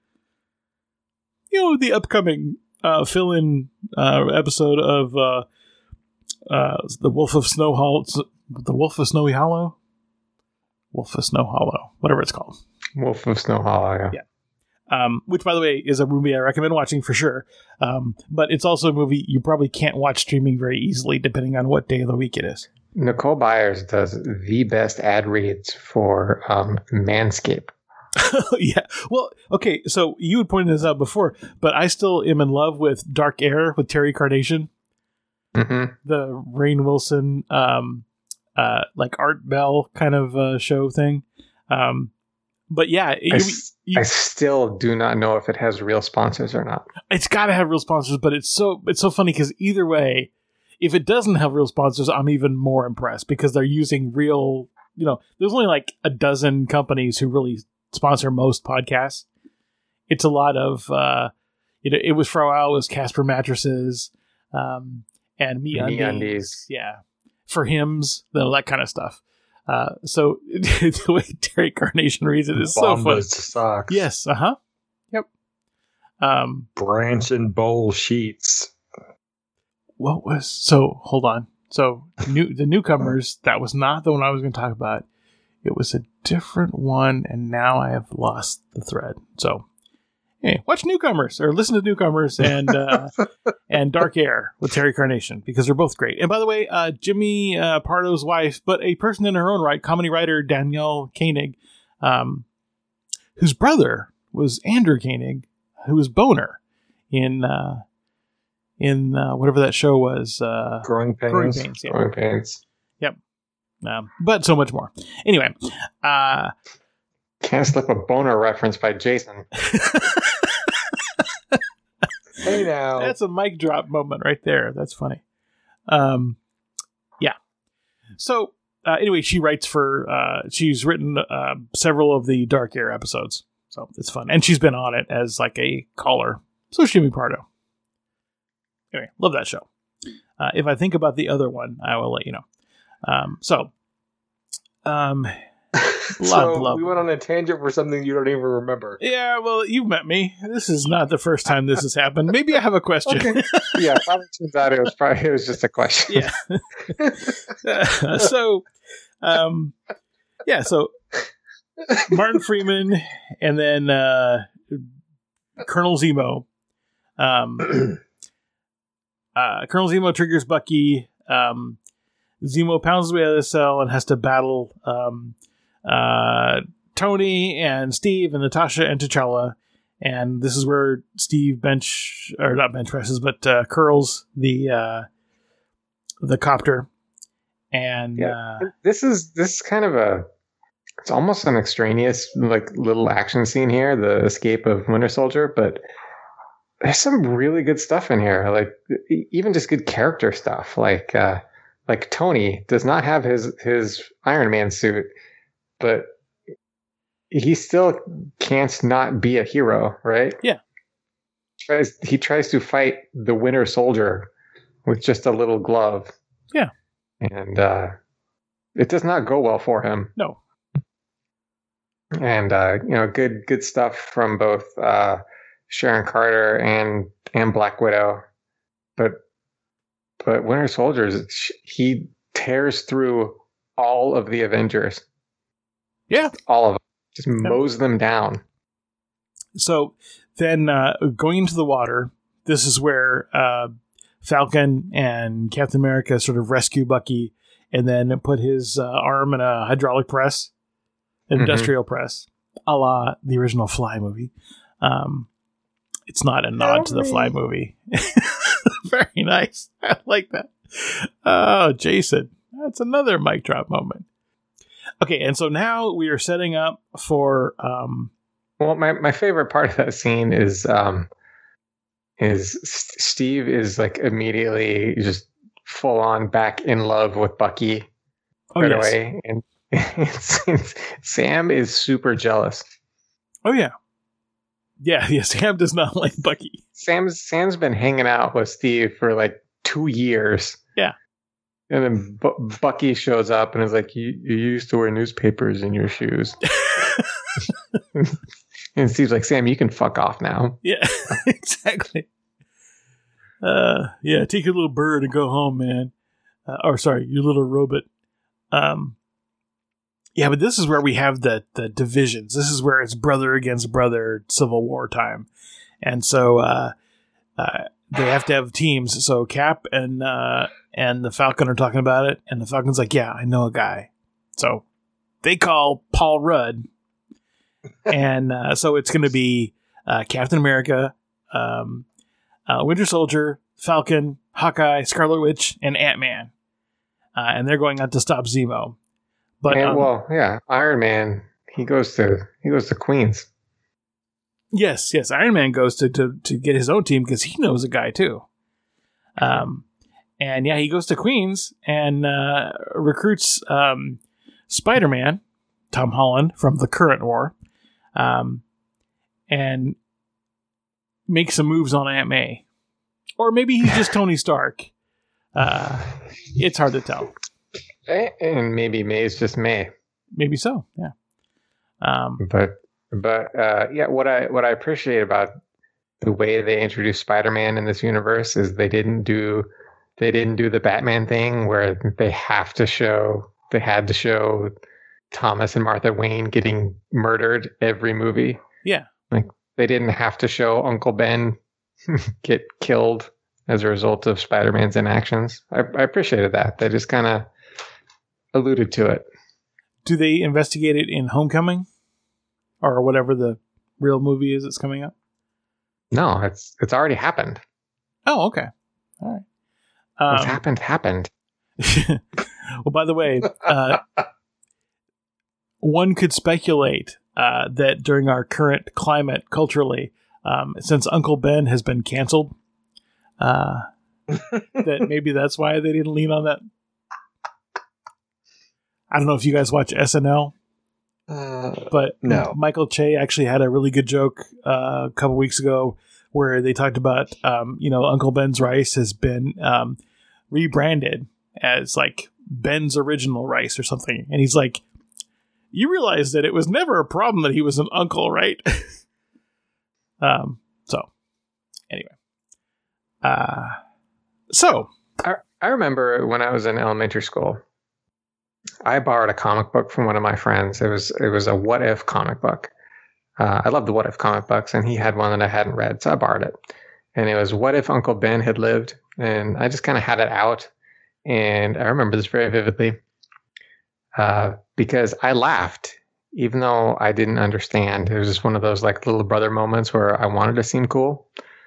The upcoming fill-in episode of The Wolf of Snow Hollow, The Wolf of Snowy Hollow? Wolf of Snow Hollow, whatever it's called.
Wolf of Snow Hollow,
yeah. Which, by the way, is a movie I recommend watching for sure. But it's also a movie you probably can't watch streaming very easily, depending on what day of the week it is.
Nicole Byers does the best ad reads for Manscaped.
Yeah. Well, okay, so you had pointed this out before, but I still am in love with Dark Air with Terry Carnation.
Mm-hmm.
The Rainn Wilson, like Art Bell kind of show thing. But yeah,
I still do not know if it has real sponsors or not.
It's got to have real sponsors, but it's so funny because either way, if it doesn't have real sponsors, I'm even more impressed because they're using real. There's only like a dozen companies who really sponsor most podcasts. It's a lot of, it was for a while. It was Casper mattresses, and MeUndies, yeah, for hymns, that kind of stuff. So the way Terry Carnation reads it is so fun.
Socks.
Yes. Yep.
Branch and bowl sheets.
Hold on. So the newcomers, that was not the one I was going to talk about. It was a different one, and now I have lost the thread. So, hey, watch Newcomers or listen to Newcomers and and Dark Air with Terry Carnation because they're both great. And by the way, Jimmy Pardo's wife, but a person in her own right, comedy writer Danielle Koenig, whose brother was Andrew Koenig, who was Boner in whatever that show was.
Growing Pains.
Growing Pains.
Yep. But so much more. Anyway.
Can't slip a Boner reference by Jason.
Hey now.
That's a mic drop moment right there. That's funny. Yeah. So, anyway, she writes she's written several of the Dark Air episodes. So, it's fun. And she's been on it as like a caller. So, Jimmy Pardo. Anyway, love that show. If I think about the other one, I will let you know.
We went on a tangent for something you don't even remember.
Yeah, well, you've met me. This is not the first time this has happened. Maybe I have a question.
Okay. Yeah, probably turns out it was just a question.
Yeah. So Martin Freeman and then Colonel Zemo. Colonel Zemo triggers Bucky. Zemo pounds his way out of the cell and has to battle Tony and Steve and Natasha and T'Challa. And this is where Steve curls the copter. And
this is kind of it's almost an extraneous like little action scene here, the escape of Winter Soldier, but there's some really good stuff in here. Like even just good character stuff. Like Tony does not have his Iron Man suit, but he still can't not be a hero, right?
Yeah.
He tries to fight the Winter Soldier with just a little glove.
Yeah.
And it does not go well for him.
No.
and good stuff from both Sharon Carter and Black Widow, but Winter Soldier, he tears through all of the Avengers.
Yeah,
all of them, just mows them down.
So then, going into the water, this is where Falcon and Captain America sort of rescue Bucky, and then put his arm in a hydraulic press, industrial press, a la the original Fly movie. It's not a nod to the Fly movie. Very nice. I like that. Oh, Jason. That's another mic drop moment. Okay, and so now we are setting up for...
Well, my favorite part of that scene is Steve is like immediately just full on back in love with Bucky right away. And Sam is super jealous.
Oh, yeah. Yeah, Sam does not like Bucky.
Sam's been hanging out with Steve for like 2 years.
Yeah.
And then Bucky shows up and is like, you used to wear newspapers in your shoes. And Steve's like, Sam, you can fuck off now.
Yeah, exactly. Yeah, take your little bird and go home, man. Your little robot. Yeah, but this is where we have the divisions. This is where it's brother against brother Civil War time. And so they have to have teams. So Cap and the Falcon are talking about it. And the Falcon's like, yeah, I know a guy. So they call Paul Rudd. And so it's going to be Captain America, Winter Soldier, Falcon, Hawkeye, Scarlet Witch, and Ant-Man. And they're going out to stop Zemo. But
Iron Man, he goes to Queens.
Yes, Iron Man goes to get his own team because he knows a guy too. And yeah, he goes to Queens and recruits Spider-Man, Tom Holland from the current war, and makes some moves on Aunt May, or maybe he's just Tony Stark. It's hard to tell.
And maybe May's just May.
Maybe so. Yeah.
But what I appreciate about the way they introduced Spider-Man in this universe is they didn't do the Batman thing where they had to show Thomas and Martha Wayne getting murdered every movie.
Yeah.
Like they didn't have to show Uncle Ben get killed as a result of Spider-Man's inactions. I appreciated that. They just kind of alluded to it.
Do they investigate it in Homecoming? Or whatever the real movie is that's coming up?
No, it's already happened.
Oh, okay. All right.
What's happened.
Well, by the way, one could speculate that during our current climate culturally, since Uncle Ben has been canceled, that maybe that's why they didn't lean on that. I don't know if you guys watch SNL, but
no.
Michael Che actually had a really good joke a couple weeks ago where they talked about, Uncle Ben's rice has been rebranded as like Ben's Original Rice or something. And he's like, you realize that it was never a problem that he was an uncle, right? So anyway.
I remember when I was in elementary school, I borrowed a comic book from one of my friends. It was a What If comic book. I love the What If comic books, and he had one that I hadn't read, so I borrowed it. And it was What If Uncle Ben Had Lived, and I just kind of had it out. And I remember this very vividly because I laughed, even though I didn't understand. It was just one of those like little brother moments where I wanted to seem cool.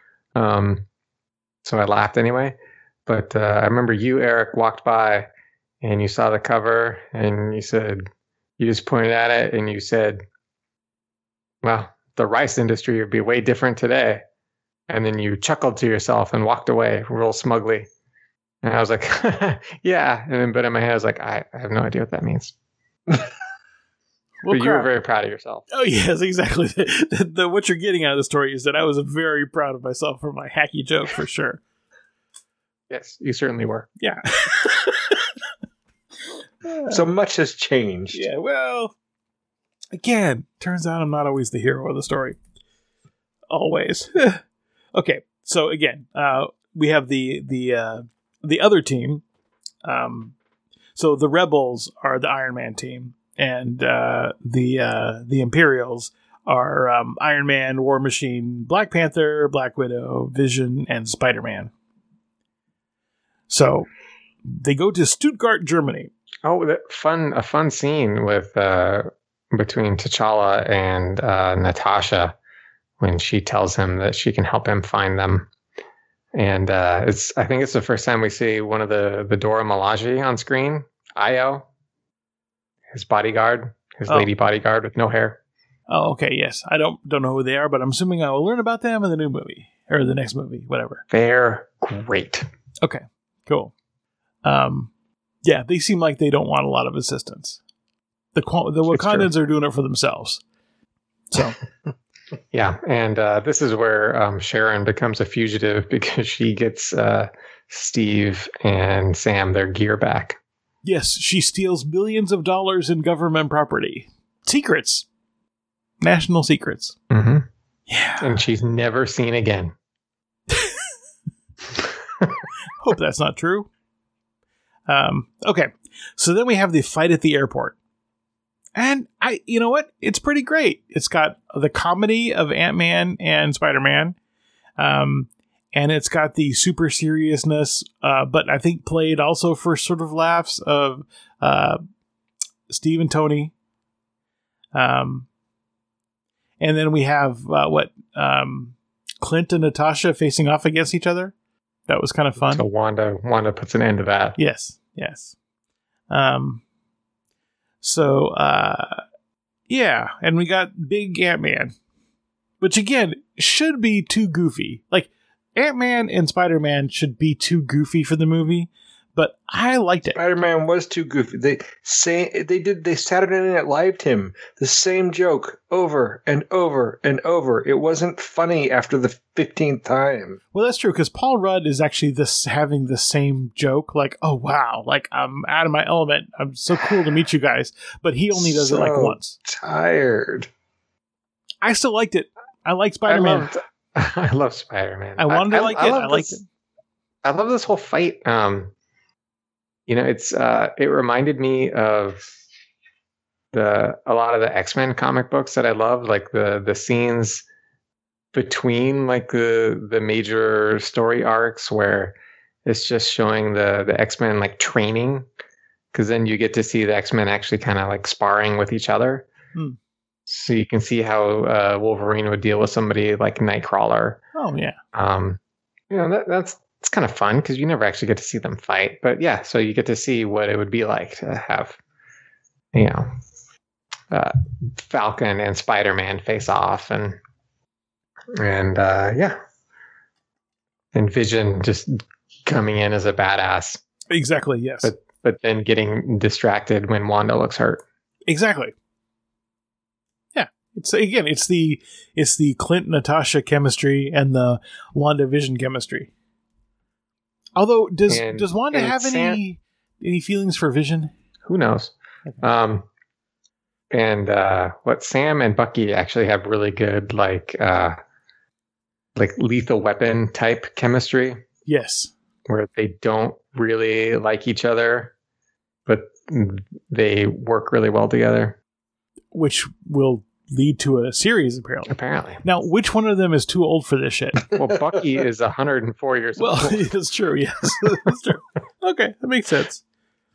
So I laughed anyway. But I remember you, Eric, walked by and you saw the cover and you just pointed at it and you said, well, the rice industry would be way different today. And then you chuckled to yourself and walked away real smugly. And I was like, yeah. But in my head, I was like, I have no idea what that means. But you were very proud of yourself.
Oh, yes, exactly. What you're getting out of the story is that I was very proud of myself for my hacky joke, for sure.
Yes, you certainly were.
Yeah.
So much has changed.
Yeah, well, Again, turns out I'm not always the hero of the story. Always. Okay, so again, we have the other team. So the Rebels are the Iron Man team, and the Imperials are Iron Man, War Machine, Black Panther, Black Widow, Vision, and Spider-Man. So they go to Stuttgart, Germany.
Oh, a fun scene with between T'Challa and Natasha when she tells him that she can help him find them. And I think it's the first time we see one of the Dora Milaje on screen. Io, his bodyguard, his lady bodyguard with no hair.
Oh, okay, yes. I don't know who they are, but I'm assuming I will learn about them in the new movie or the next movie, whatever.
They're great.
Okay, cool. Yeah, they seem like they don't want a lot of assistance. The Wakandans are doing it for themselves. So,
yeah, and this is where Sharon becomes a fugitive because she gets Steve and Sam their gear back.
Yes, she steals millions of dollars in government property. Secrets. National secrets.
Mm-hmm.
Yeah.
And she's never seen again.
Hope that's not true. Okay. So then we have the fight at the airport. And you know what? It's pretty great. It's got the comedy of Ant-Man and Spider-Man. And it's got the super seriousness, but I think played also for sort of laughs of Steve and Tony. And then we have Clint and Natasha facing off against each other. That was kind of fun.
So Wanda puts an end to that.
Yes. Yeah, and we got Big Ant-Man, which again should be too goofy. Like Ant-Man and Spider-Man should be too goofy for the movie, but I liked it.
Spider-Man was too goofy. They Saturday Night Lived him the same joke over and over and over. It wasn't funny after the 15th time.
Well, that's true because Paul Rudd is actually having the same joke. Like, oh wow, like I'm out of my element. I'm so cool to meet you guys, but he only does it like once.
Tired.
I still liked it. I like Spider-Man.
I love Spider-Man.
I wanted to like it. I liked it.
I love this whole fight. It's it reminded me of a lot of the X-Men comic books that I love, like the scenes between like the major story arcs where it's just showing the X-Men like training, because then you get to see the X-Men actually kind of like sparring with each other. So you can see how Wolverine would deal with somebody like Nightcrawler.
Oh yeah.
That's kind of fun because you never actually get to see them fight. But yeah, so you get to see what it would be like to have, Falcon and Spider-Man face off, and Vision just coming in as a badass.
Exactly. Yes.
But then getting distracted when Wanda looks hurt.
Exactly. It's the Clint Natasha chemistry and the Wanda Vision chemistry. Although does Wanda have any feelings for Vision?
Who knows? Okay. Sam and Bucky actually have really good like Lethal Weapon type chemistry.
Yes.
Where they don't really like each other, but they work really well together.
Which will lead to a series, apparently. Now, which one of them is too old for this shit?
Well, Bucky is 104 years old.
Well, it's true, yes. That's true. Okay, that makes sense.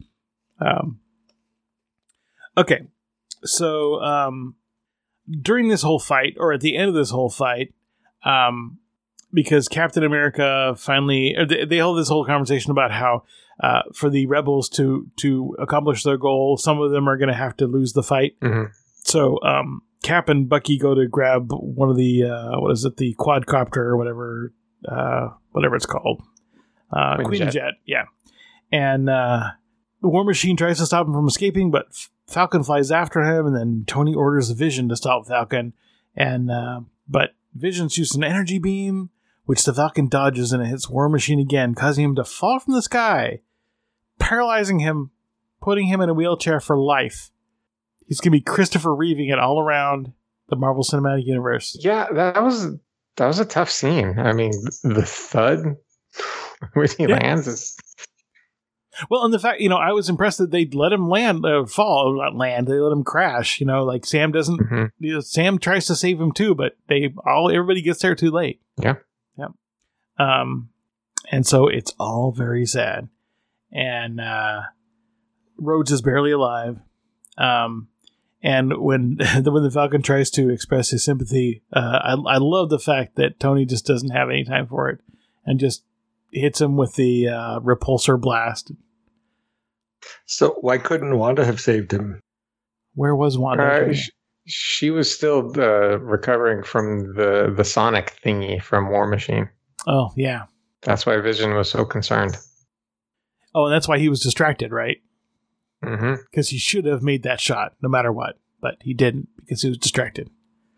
Okay, so during this whole fight, or at the end of this whole fight, because Captain America finally... They hold this whole conversation about how for the rebels to accomplish their goal, some of them are going to have to lose the fight.
Mm-hmm.
So, Cap and Bucky go to grab one of the the quadcopter or whatever it's called, Quinjet, yeah. And the War Machine tries to stop him from escaping, but Falcon flies after him, and then Tony orders Vision to stop Falcon, and but Vision shoots an energy beam, which the Falcon dodges, and it hits War Machine again, causing him to fall from the sky, paralyzing him, putting him in a wheelchair for life. He's going to be Christopher Reeving it all around the Marvel Cinematic Universe.
Yeah, that was a tough scene. I mean, the thud when he lands is...
Well, and the fact, I was impressed that they'd let him not land. They let him crash. Like Sam doesn't.
Mm-hmm.
Sam tries to save him too, but everybody gets there too late.
Yeah.
Yep. And so it's all very sad, and Rhodes is barely alive. And when the Falcon tries to express his sympathy, I love the fact that Tony just doesn't have any time for it, and just hits him with the repulsor blast.
So why couldn't Wanda have saved him?
Where was Wanda?
She was still recovering from the Sonic thingy from War Machine.
Oh, yeah.
That's why Vision was so concerned.
Oh, and that's why he was distracted, right?
Mm-hmm.
Because he should have made that shot, no matter what. But he didn't, because he was distracted.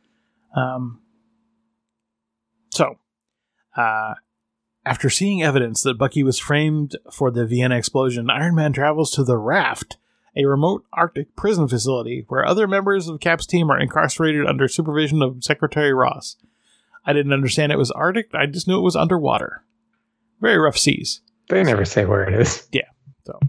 After seeing evidence that Bucky was framed for the Vienna explosion, Iron Man travels to the Raft, a remote Arctic prison facility where other members of Cap's team are incarcerated under supervision of Secretary Ross. I didn't understand it was Arctic. I just knew it was underwater. Very rough seas.
They never say where it is.
Yeah. So,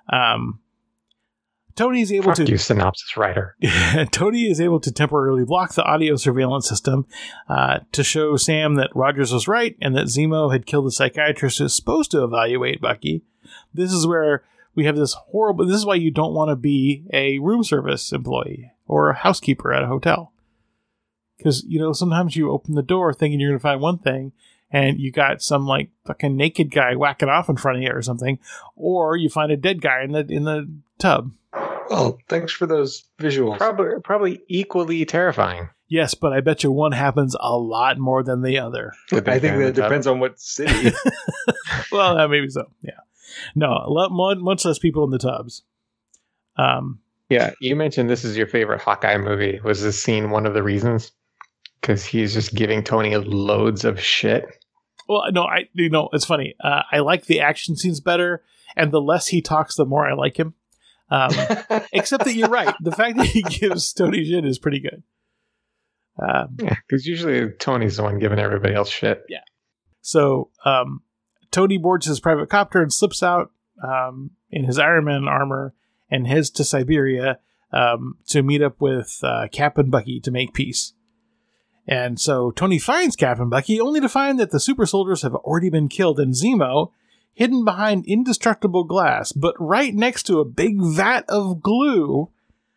Tony's able to...
Fuck you, synopsis writer.
Tony is able to temporarily block the audio surveillance system to show Sam that Rogers was right and that Zemo had killed the psychiatrist who's supposed to evaluate Bucky. This is where we have this horrible... This is why you don't want to be a room service employee or a housekeeper at a hotel. Because, sometimes you open the door thinking you're going to find one thing, and you got some, fucking naked guy whacking off in front of you or something, or you find a dead guy in the tub.
Well, thanks for those visuals.
Probably equally terrifying.
Yes, but I bet you one happens a lot more than the other.
I think that depends on what city.
Well, maybe so. Yeah. No, much less people in the tubs.
Yeah, you mentioned this is your favorite Hawkeye movie. Was this scene one of the reasons? Because he's just giving Tony loads of shit.
Well, no, it's funny. I like the action scenes better, and the less he talks, the more I like him. Except that you're right. The fact that he gives Tony shit is pretty good.
Yeah, because usually Tony's the one giving everybody else shit.
Yeah. So Tony boards his private copter and slips out in his Iron Man armor and heads to Siberia to meet up with Cap and Bucky to make peace. And so Tony finds Cap and Bucky only to find that the super soldiers have already been killed, and Zemo, hidden behind indestructible glass, but right next to a big vat of glue,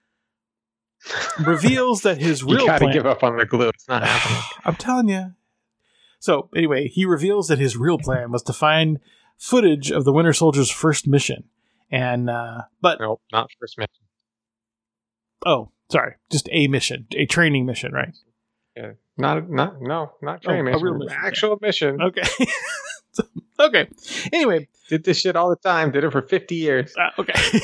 reveals that his real plan...
You gotta give up on the glue. It's not happening.
I'm telling you. So, anyway, he reveals that his real plan was to find footage of the Winter Soldier's first mission. And, but...
Nope, not first mission.
Oh, sorry. Just a mission. A training mission, right?
Yeah. Not training mission.
A real mission.
Actual mission.
Okay. Okay. Anyway.
Did this shit all the time. Did it for 50 years.
Okay.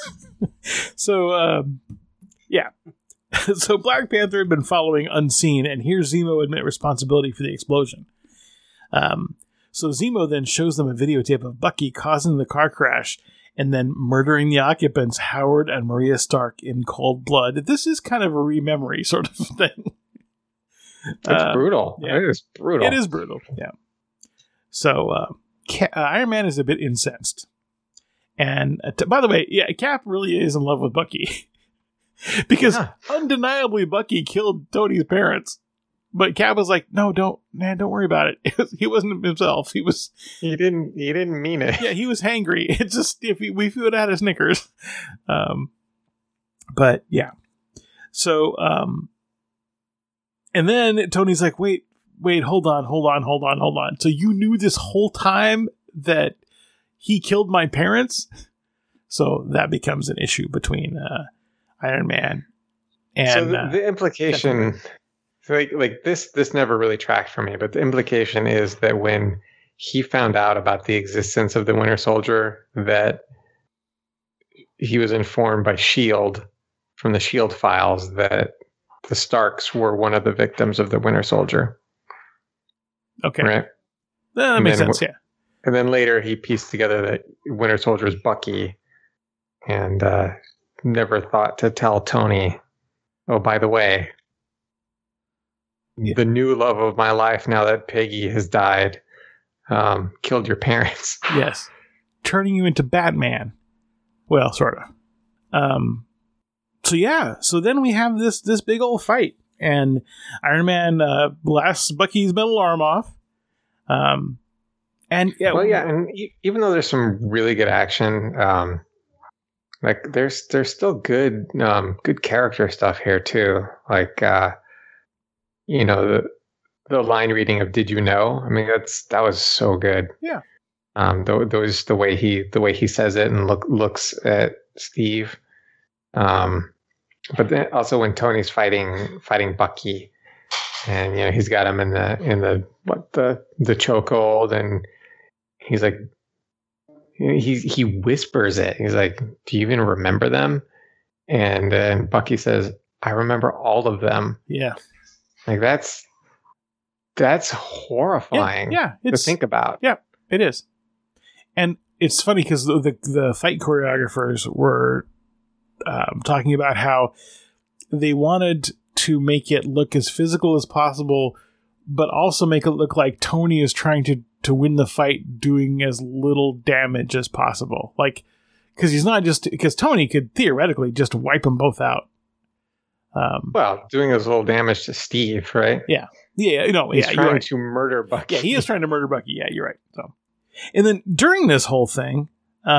So, yeah. So Black Panther had been following unseen, and here's Zemo admit responsibility for the explosion. So Zemo then shows them a videotape of Bucky causing the car crash and then murdering the occupants, Howard and Maria Stark, in cold blood. This is kind of a re-memory sort of thing.
It's brutal.
Yeah.
It is brutal.
It is brutal, yeah. So Iron Man is a bit incensed. And by the way, yeah, Cap really is in love with Bucky. Because undeniably Bucky killed Tony's parents. But Cap was like, no, don't worry about it. He wasn't himself. He didn't
mean it.
Yeah, he was hangry. It's just if we would have had a Snickers. But yeah. So and then Tony's like, wait, hold on. So you knew this whole time that he killed my parents? So that becomes an issue between Iron Man and...
So the implication... Like this never really tracked for me, but the implication is that when he found out about the existence of the Winter Soldier, that he was informed by S.H.I.E.L.D. from the S.H.I.E.L.D. files that the Starks were one of the victims of the Winter Soldier.
Okay.
Right?
That makes sense, yeah.
And then later he pieced together that Winter Soldier is Bucky, and never thought to tell Tony, oh, by the way, the new love of my life now that Peggy has died killed your parents.
Yes. Turning you into Batman. Well, sort of. So then we have this big old fight, and Iron Man blasts Bucky's metal arm off. And even though there's some really good action, like there's still good character stuff here too. Like the line reading of "Did you know?" I mean, that was so good. Yeah.
The way he says it and looks at Steve. But then also when Tony's fighting Bucky, and he's got him in the chokehold, and he's like, he whispers it. He's like, "Do you even remember them?" And Bucky says, "I remember all of them."
Yeah,
like that's horrifying.
Yeah,
to think about.
Yeah, it is. And it's funny because the fight choreographers were talking about how they wanted to make it look as physical as possible, but also make it look like Tony is trying to win the fight doing as little damage as possible. Like, because Tony could theoretically just wipe them both out.
Doing as little damage to Steve, right?
Yeah. Yeah,
he's trying to murder Bucky.
Yeah, he is trying to murder Bucky. Yeah, you're right. So, and then during this whole thing,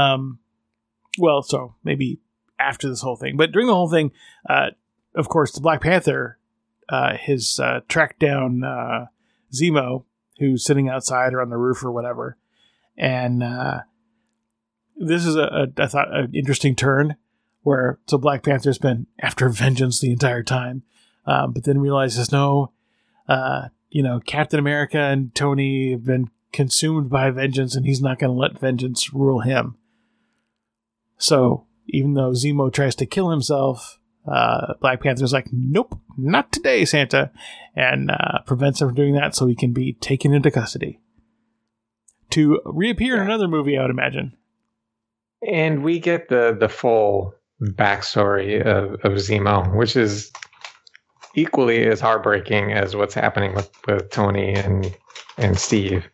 so maybe after this whole thing, but during the whole thing, of course, the Black Panther has tracked down Zemo, who's sitting outside or on the roof or whatever, and this is I thought an interesting turn where Black Panther's been after vengeance the entire time, but then realizes no. Captain America and Tony have been consumed by vengeance, and he's not going to let vengeance rule him. So even though Zemo tries to kill himself, Black Panther's like, "Nope, not today, Santa," and prevents him from doing that so he can be taken into custody to reappear in another movie, I would imagine.
And we get the full backstory of Zemo, which is equally as heartbreaking as what's happening with Tony and Steve,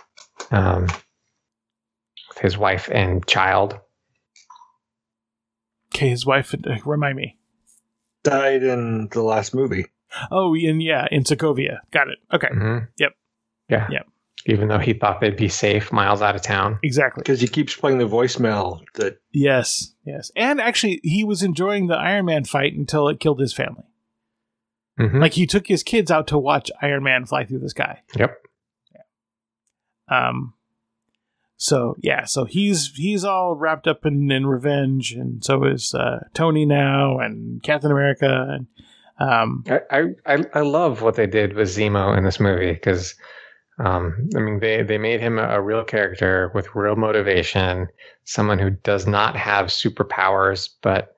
his wife and child.
Okay, his wife, remind me.
Died in the last movie.
Oh, in Sokovia. Got it. Okay.
Mm-hmm.
Yep.
Yeah.
Yep.
Even though he thought they'd be safe miles out of town.
Exactly.
Because he keeps playing the voicemail that...
Yes. And actually, he was enjoying the Iron Man fight until it killed his family.
Mm-hmm.
Like, he took his kids out to watch Iron Man fly through the sky.
Yep.
Yeah. So he's all wrapped up in revenge, and so is Tony now, and Captain America, and
I love what they did with Zemo in this movie, because they made him a real character with real motivation, someone who does not have superpowers, but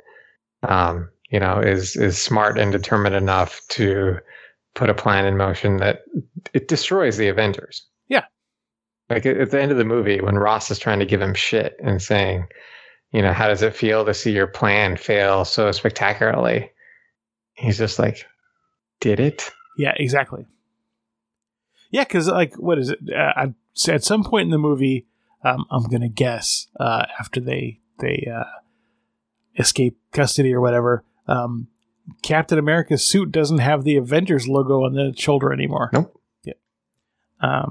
is smart and determined enough to put a plan in motion that it destroys the Avengers.
Yeah.
Like at the end of the movie, when Ross is trying to give him shit and saying, how does it feel to see your plan fail so spectacularly? He's just like, did it?
Yeah, exactly. Yeah, because what is it? At some point in the movie, I'm going to guess after they escape custody or whatever, Captain America's suit doesn't have the Avengers logo on the shoulder anymore.
Nope.
Yeah.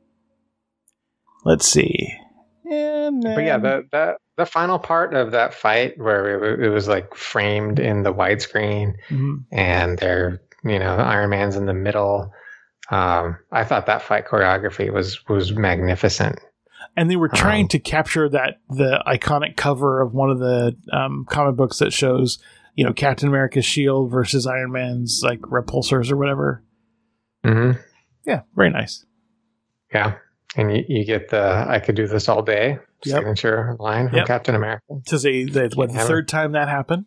Let's see. And then...
But yeah, the final part of that fight where it was like framed in the widescreen,
mm-hmm.
and they're, Iron Man's in the middle. I thought that fight choreography was magnificent.
And they were trying to capture the iconic cover of one of the comic books that shows, Captain America's shield versus Iron Man's like repulsors or whatever.
Mm-hmm.
Yeah, very nice.
Yeah. And you get the "I could do this all day" signature line from Captain America.
To say the third time that happened.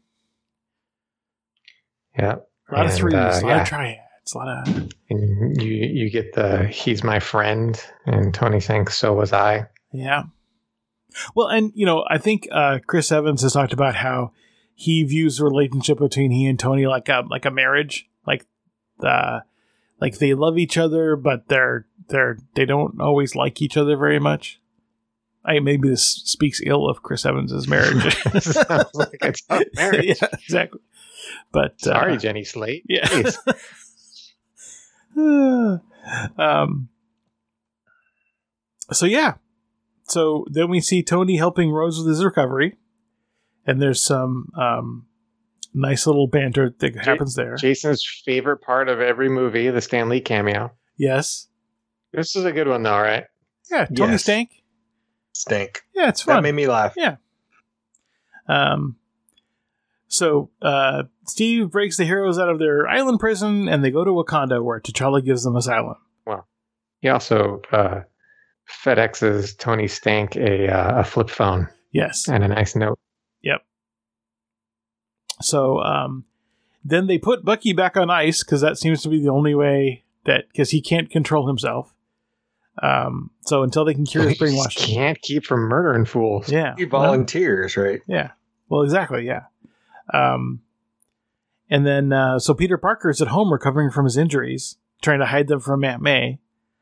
Yeah.
A lot of threes, a lot of triads, a lot of...
And you get the "He's my friend," and Tony saying "So was I."
Yeah. Well, and, I think Chris Evans has talked about how he views the relationship between he and Tony like a marriage, like they love each other, but they don't always like each other very much. Maybe this speaks ill of Chris Evans' marriage.
Sounds like a tough marriage.
Yeah, exactly. But
sorry, Jenny Slate.
Yeah. So then we see Tony helping Rose with his recovery, and there's some nice little banter that happens there.
Jason's favorite part of every movie, the Stan Lee cameo.
Yes.
This is a good one, though, right?
Yeah, Tony
Yes.
Stank.
Stink.
Yeah, it's fun.
That made me laugh.
Yeah. So Steve breaks the heroes out of their island prison, and they go to Wakanda, where T'Challa gives them asylum.
Wow. He also FedExes Tony Stank a flip phone.
Yes.
And a nice note.
Yep. So then they put Bucky back on ice, because that seems to be the only way because he can't control himself. So until they can cure his brainwashing.
Can't keep from murdering fools.
Yeah.
He volunteers, right?
Yeah. Well, exactly. Yeah. And then, so Peter Parker is at home recovering from his injuries, trying to hide them from Aunt May.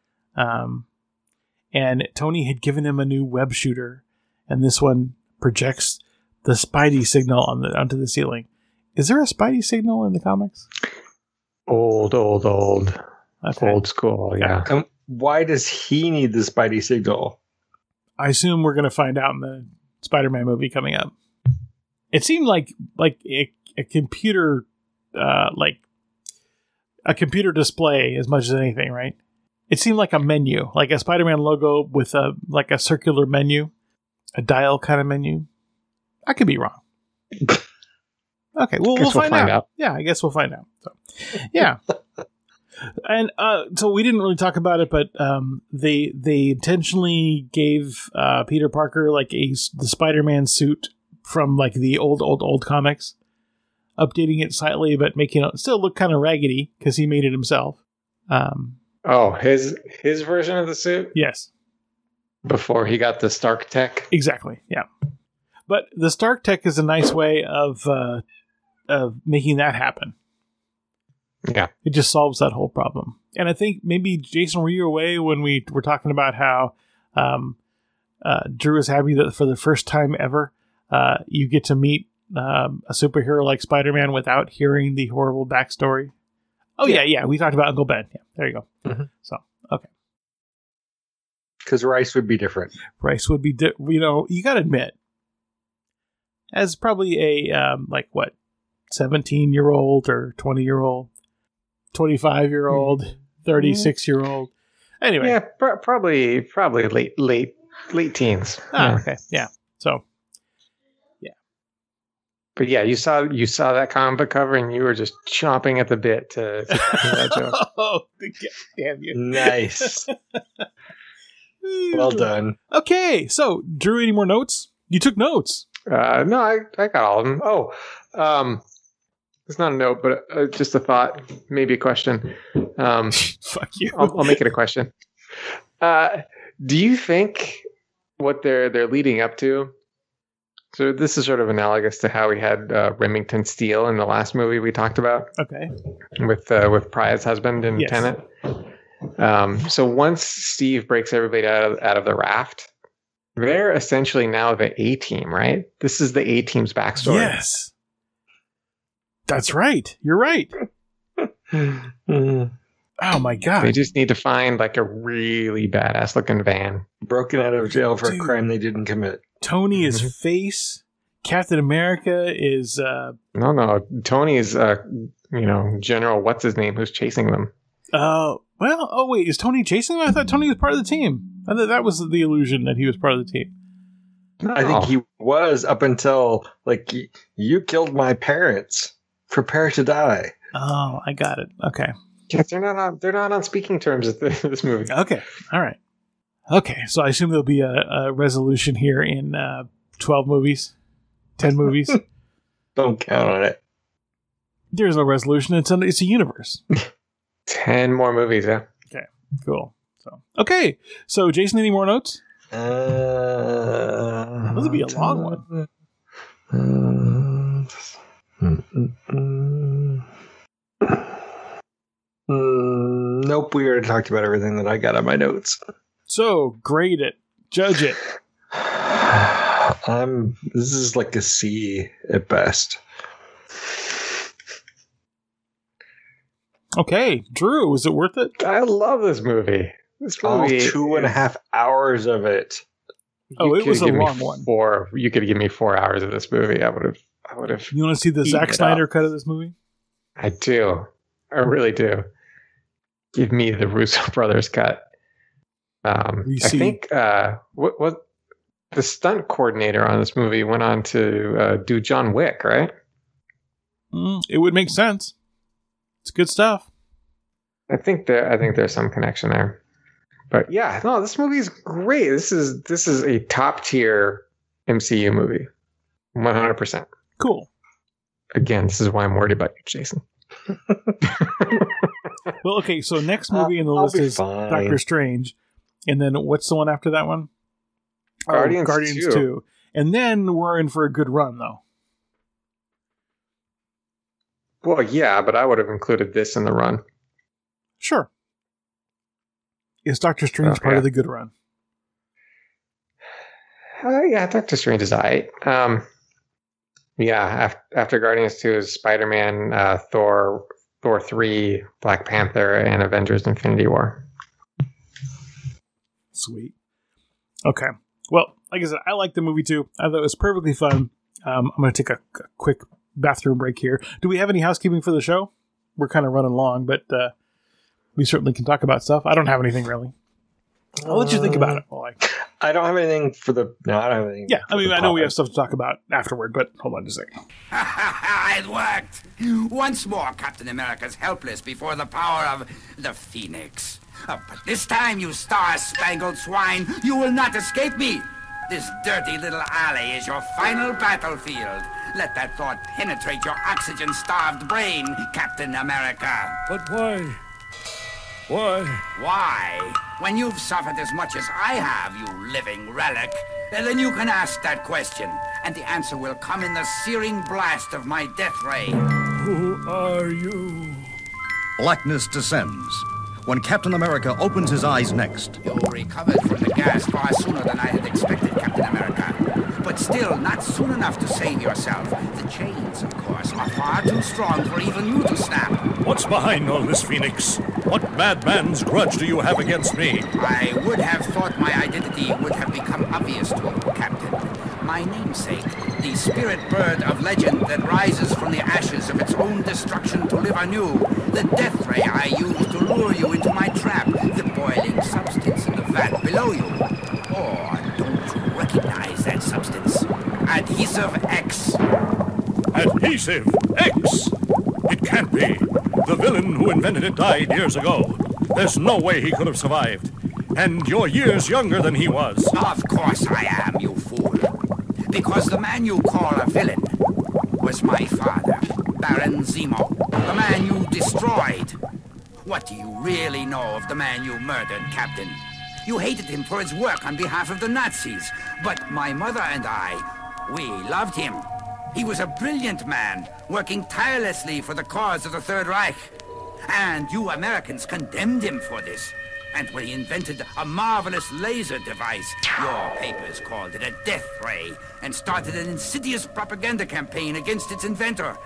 And Tony had given him a new web shooter, and this one projects the Spidey signal onto the ceiling. Is there a Spidey signal in the comics?
Old.
Okay.
Old school, yeah.
Why does he need the Spidey signal?
I assume we're going to find out in the Spider-Man movie coming up. It seemed like a computer, like a computer display as much as anything, right? It seemed like a menu, like a Spider-Man logo with a circular menu, a dial kind of menu. I could be wrong. Okay, well, we'll find out. Yeah, I guess we'll find out. So, yeah. And so we didn't really talk about it, but they intentionally gave Peter Parker like the Spider-Man suit from like the old comics, updating it slightly, but making it still look kind of raggedy because he made it himself.
His version of the suit?
Yes.
Before he got the Stark Tech?
Exactly, yeah. But the Stark Tech is a nice way of making that happen.
Yeah.
It just solves that whole problem. And I think maybe, Jason, were you away when we were talking about how Drew is happy that for the first time ever, you get to meet a superhero like Spider-Man without hearing the horrible backstory? Oh, yeah. We talked about Uncle Ben. Yeah, there you go.
Mm-hmm.
So, okay.
Because Rice would be different.
Rice would be, you got to admit, as probably a, 17-year-old or 20-year-old, 25-year-old, 36-year-old. Anyway.
Yeah, probably late teens.
Oh, okay. Yeah. So, yeah.
But yeah, you saw that comic book cover and you were just chomping at the bit to that joke.
Oh, damn you.
Nice. Well done.
Okay. So, Drew, any more notes? You took notes.
No, I got all of them. Oh, it's not a note, but just a thought, maybe a question.
Fuck you.
I'll make it a question. Do you think what they're leading up to? So this is sort of analogous to how we had Remington Steele in the last movie we talked about.
Okay.
With Pryor's husband in
Yes.
Tenet. So once Steve breaks everybody out of the raft, they're essentially now the A-Team, right? This is the A-Team's backstory.
Yes. That's right. You're right. Oh my god.
They just need to find like a really badass looking van.
Broken out of jail for
Dude.
a crime they didn't commit.
Tony is face. Captain America is
No. Tony is General what's his name who's chasing them.
wait, is Tony chasing him? I thought Tony was part of the team. I thought that was the illusion that he was part of the team.
No.
I think he was up until you killed my parents. Prepare to die.
Oh, I got it. Okay.
Yes, they're not on speaking terms at this movie.
Okay. All right. Okay. So I assume there'll be a resolution here in 12 movies, 10 movies.
Don't count on it.
There's no resolution. It's a universe.
10 more movies, yeah.
Okay. Cool. So okay. So Jason, any more notes?
This
would be a long one.
Nope, we already talked about everything that I got on my notes.
So, grade it. Judge it.
This is like a C at best.
Okay, Drew, is it worth it?
I love this movie. This movie,
2.5 hours of it.
Oh, it was a long one.
You could give me 4 hours of this movie. I would have.
You want to see the Zack Snyder cut of this movie?
I do. I really do. Give me the Russo brothers cut. I think what the stunt coordinator on this movie went on to do John Wick, right?
It would make sense. It's good stuff.
I think there's some connection there. But yeah, no, this movie is great. This is a top tier MCU movie, 100%.
Cool.
Again, this is why I'm worried about you, Jason.
Well, okay. So next movie in the list is Doctor Strange, and then what's the one after that one? Guardians 2. And then we're in for a good run, though.
Well, yeah, but I would have included this in the run.
Sure. Is Doctor Strange part of the good run?
Yeah, Doctor Strange is alright. Yeah, after Guardians 2 is Spider-Man, Thor 3, Black Panther, and Avengers Infinity War.
Sweet. Okay. Well, like I said, I like the movie too. I thought it was perfectly fun. I'm going to take a quick bathroom break here. Do we have any housekeeping for the show? We're kind of running long, but we certainly can talk about stuff. I don't have anything really. I'll let you think about it.
I don't have anything for the... No, I don't have anything.
Yeah, I mean, I know we have stuff to talk about afterward, but hold on just a second.
It worked! Once more, Captain America's helpless before the power of the Phoenix. But this time, you star-spangled swine, you will not escape me! This dirty little alley is your final battlefield. Let that thought penetrate your oxygen-starved brain, Captain America.
But why? Why?
Why? When you've suffered as much as I have, you living relic, then you can ask that question, and the answer will come in the searing blast of my death ray.
Who are you?
Blackness descends. When Captain America opens his eyes next.
You recovered from the gas far sooner than I had expected, Captain America. But still not soon enough to save yourself. The chains, of course, are far too strong for even you to snap.
What's behind all this, Phoenix? What madman's grudge do you have against me?
I would have thought my identity would have become obvious to you, Captain. My namesake, the spirit bird of legend that rises from the ashes of its own destruction to live anew. The death ray I used to lure you into my trap. The boiling substance in the vat below you. Or don't you recognize that substance? Adhesive X.
Adhesive X? It can't be. The villain who invented it died years ago. There's no way he could have survived. And you're years younger than he was.
Of course I am, you fool. Because the man you call a villain was my father, Baron Zemo. The man you destroyed. What do you really know of the man you murdered, Captain? You hated him for his work on behalf of the Nazis. But my mother and I, we loved him. He was a brilliant man, working tirelessly for the cause of the Third Reich. And you Americans condemned him for this. And when he invented a marvelous laser device, your papers called it a death ray and started an insidious propaganda campaign against its inventor.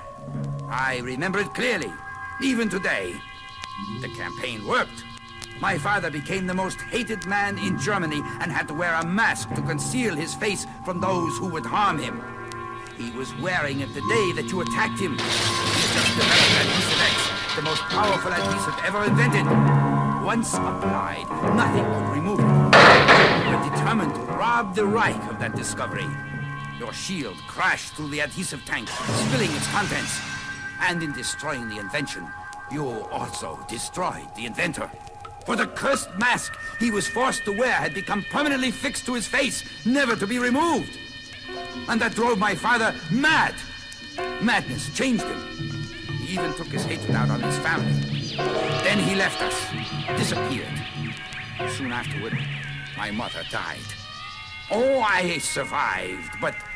I remember it clearly, even today. The campaign worked. My father became the most hated man in Germany and had to wear a mask to conceal his face from those who would harm him. He was wearing it the day that you attacked him. He just developed Adhesive X, the most powerful adhesive ever invented. Once applied, nothing could remove it. You were determined to rob the Reich of that discovery. Your shield crashed through the adhesive tank, spilling its contents. And in destroying the invention, you also destroyed the inventor. For the cursed mask he was forced to wear had become permanently fixed to his face, never to be removed. And that drove my father mad. Madness changed him. He even took his hatred out on his family. Then he left us, disappeared. Soon afterward, my mother died. Oh, I survived, but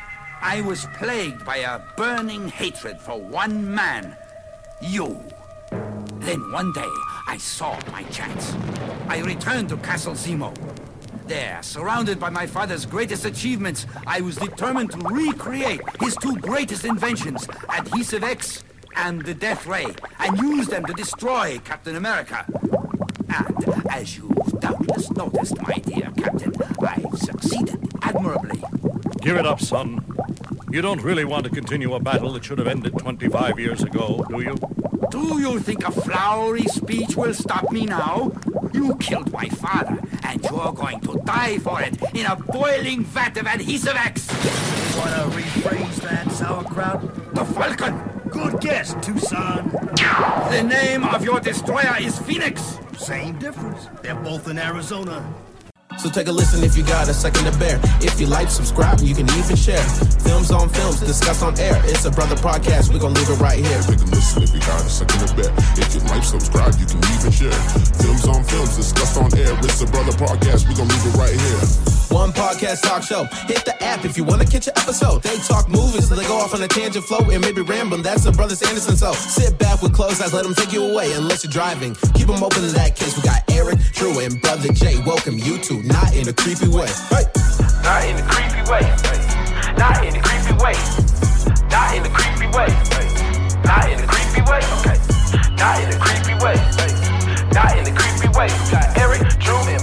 I was plagued by a burning hatred for one man. You. Then one day, I saw my chance. I returned to Castle Zemo. There, surrounded by my father's greatest achievements, I was determined to recreate his two greatest inventions, Adhesive X and the Death Ray, and use them to destroy Captain America. And, as you've doubtless noticed, my dear Captain, I've succeeded admirably.
Give it up, son. You don't really want to continue a battle that should have ended 25 years ago, do you?
Do you think a flowery speech will stop me now? You killed my father, and you're going to die for it in a boiling vat of Adhesive X!
You want to rephrase that, sauerkraut?
The Falcon!
Good guess, Tucson.
The name of your destroyer is Phoenix!
Same difference. They're both in Arizona.
So take a listen if you got a second to bear. If you like, subscribe, you can even share. Films on Films, discuss on air. It's a brother podcast, we're gonna leave it right here.
Take a listen if you got a second to bear. If you like, subscribe, you can even share. Films on Films, discuss on air. It's a brother podcast, we're gonna leave it right here.
One podcast talk show. Hit the app if you want to catch an episode. They talk movies, so they go off on a tangent flow and maybe rambling. That's the Brothers Anderson. So sit back with closed eyes, let them take you away. Unless you're driving, keep them open in that case. We got Eric, Drew, and Brother Jay. Welcome you to Not in a Creepy Way. Hey.
Not in a creepy way. Not in a creepy way. Not in a creepy way. Not in a creepy way. Okay. Not in a creepy way. Not in a creepy way. We got Eric, Drew, and